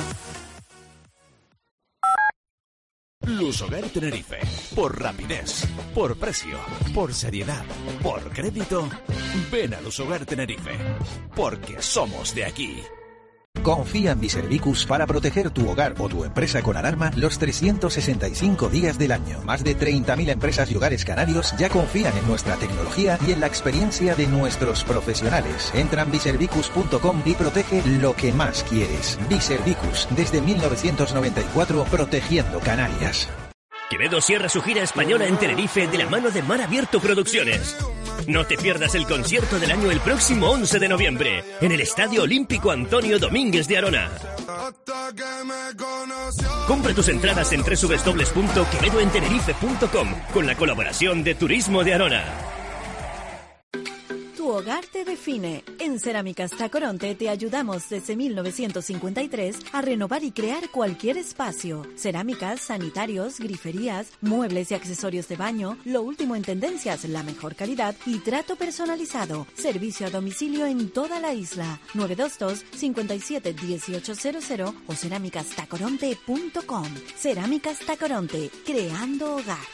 Lusogar Tenerife. Por rapidez, por precio, por seriedad, por crédito. Ven a Lusogar Tenerife. Porque somos de aquí. Confía en Biservicus para proteger tu hogar o tu empresa con alarma los trescientos sesenta y cinco días del año. Más de treinta mil empresas y hogares canarios ya confían en nuestra tecnología y en la experiencia de nuestros profesionales. Entra en biservicus punto com y protege lo que más quieres. Biservicus, desde mil novecientos noventa y cuatro, protegiendo Canarias. Quevedo cierra su gira española en Tenerife de la mano de Mar Abierto Producciones. No te pierdas el concierto del año el próximo once de noviembre en el Estadio Olímpico Antonio Domínguez de Arona. Compra tus entradas en doble u doble u doble u punto quevedo en tenerife punto com con la colaboración de Turismo de Arona. Tu hogar te define. En Cerámicas Tacoronte te ayudamos desde mil novecientos cincuenta y tres a renovar y crear cualquier espacio. Cerámicas, sanitarios, griferías, muebles y accesorios de baño, lo último en tendencias, la mejor calidad y trato personalizado. Servicio a domicilio en toda la isla. nueve dos dos, cinco siete, uno ocho cero cero o cerámicas tacoronte punto com. Cerámicas Tacoronte, creando hogar.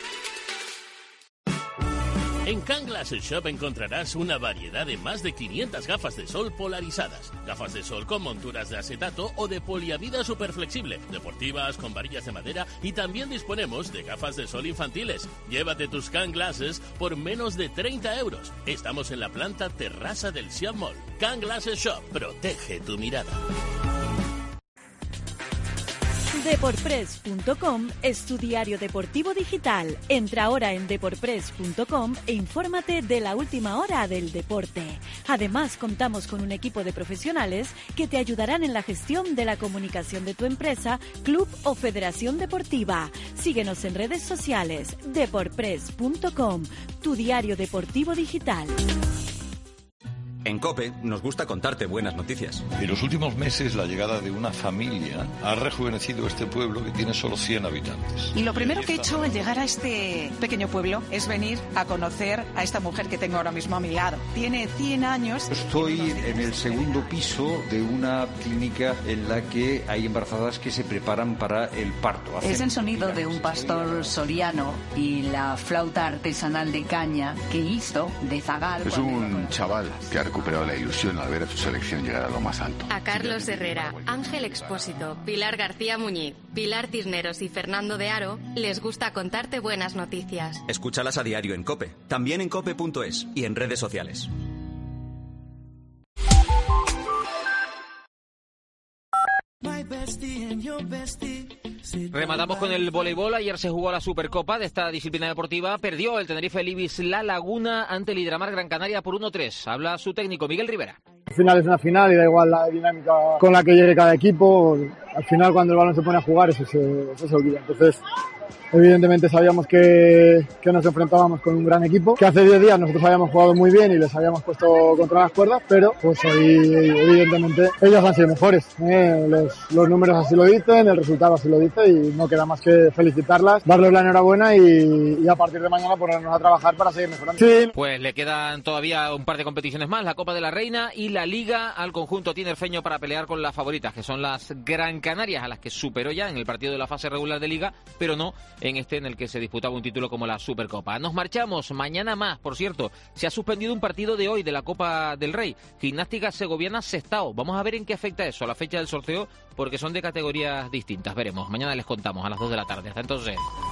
En Can Glasses Shop encontrarás una variedad de más de quinientas gafas de sol polarizadas. Gafas de sol con monturas de acetato o de poliamida superflexible, deportivas, con varillas de madera y también disponemos de gafas de sol infantiles. Llévate tus Can Glasses por menos de treinta euros. Estamos en la planta terraza del Siam Mall. Can Glasses Shop, protege tu mirada. Deporpress punto com es tu diario deportivo digital. Entra ahora en deporpress punto com e infórmate de la última hora del deporte. Además, contamos con un equipo de profesionales que te ayudarán en la gestión de la comunicación de tu empresa, club o federación deportiva. Síguenos en redes sociales. Deporpress punto com, tu diario deportivo digital. En COPE nos gusta contarte buenas noticias. En los últimos meses la llegada de una familia ha rejuvenecido este pueblo que tiene solo cien habitantes. Y lo primero que he hecho al llegar a este pequeño pueblo es venir a conocer a esta mujer que tengo ahora mismo a mi lado. Tiene cien años. Estoy en el segundo piso de una clínica en la que hay embarazadas que se preparan para el parto. Hacen... Es el sonido de un pastor soriano y la flauta artesanal de caña que hizo de zagal. Es un chaval que ha recuperado la ilusión al ver a su selección llegar a lo más alto. A Carlos Herrera, Ángel Expósito, Pilar García Muñiz, Pilar Cisneros y Fernando de Aro les gusta contarte buenas noticias. Escúchalas a diario en COPE, también en cope punto es y en redes sociales. Rematamos con el voleibol. Ayer se jugó la Supercopa de esta disciplina deportiva. Perdió el Tenerife Libis La Laguna ante el Hidramar Gran Canaria por uno tres. Habla su técnico Miguel Rivera. Al final es una final y da igual la dinámica con la que llegue cada equipo. al final cuando el balón se pone a jugar eso se, eso se olvida. Entonces, evidentemente sabíamos que, que nos enfrentábamos con un gran equipo, que hace diez días nosotros habíamos jugado muy bien y les habíamos puesto contra las cuerdas, pero pues hoy evidentemente ellos han sido mejores. ¿eh? Los, los números así lo dicen, el resultado así lo dice y no queda más que felicitarlas, darles la enhorabuena y, y a partir de mañana ponernos a trabajar para seguir mejorando. Sí. Pues le quedan todavía un par de competiciones más, la Copa de la Reina y la Liga al conjunto tinerfeño para pelear con las favoritas, que son las Gran Canarias, a las que superó ya en el partido de la fase regular de Liga, pero no en este en el que se disputaba un título como la Supercopa. Nos marchamos, mañana más, por cierto, se ha suspendido un partido de hoy de la Copa del Rey, Gimnástica Segoviana Sestao. Vamos a ver en qué afecta eso a la fecha del sorteo, porque son de categorías distintas, veremos. Mañana les contamos a las dos de la tarde. Hasta entonces.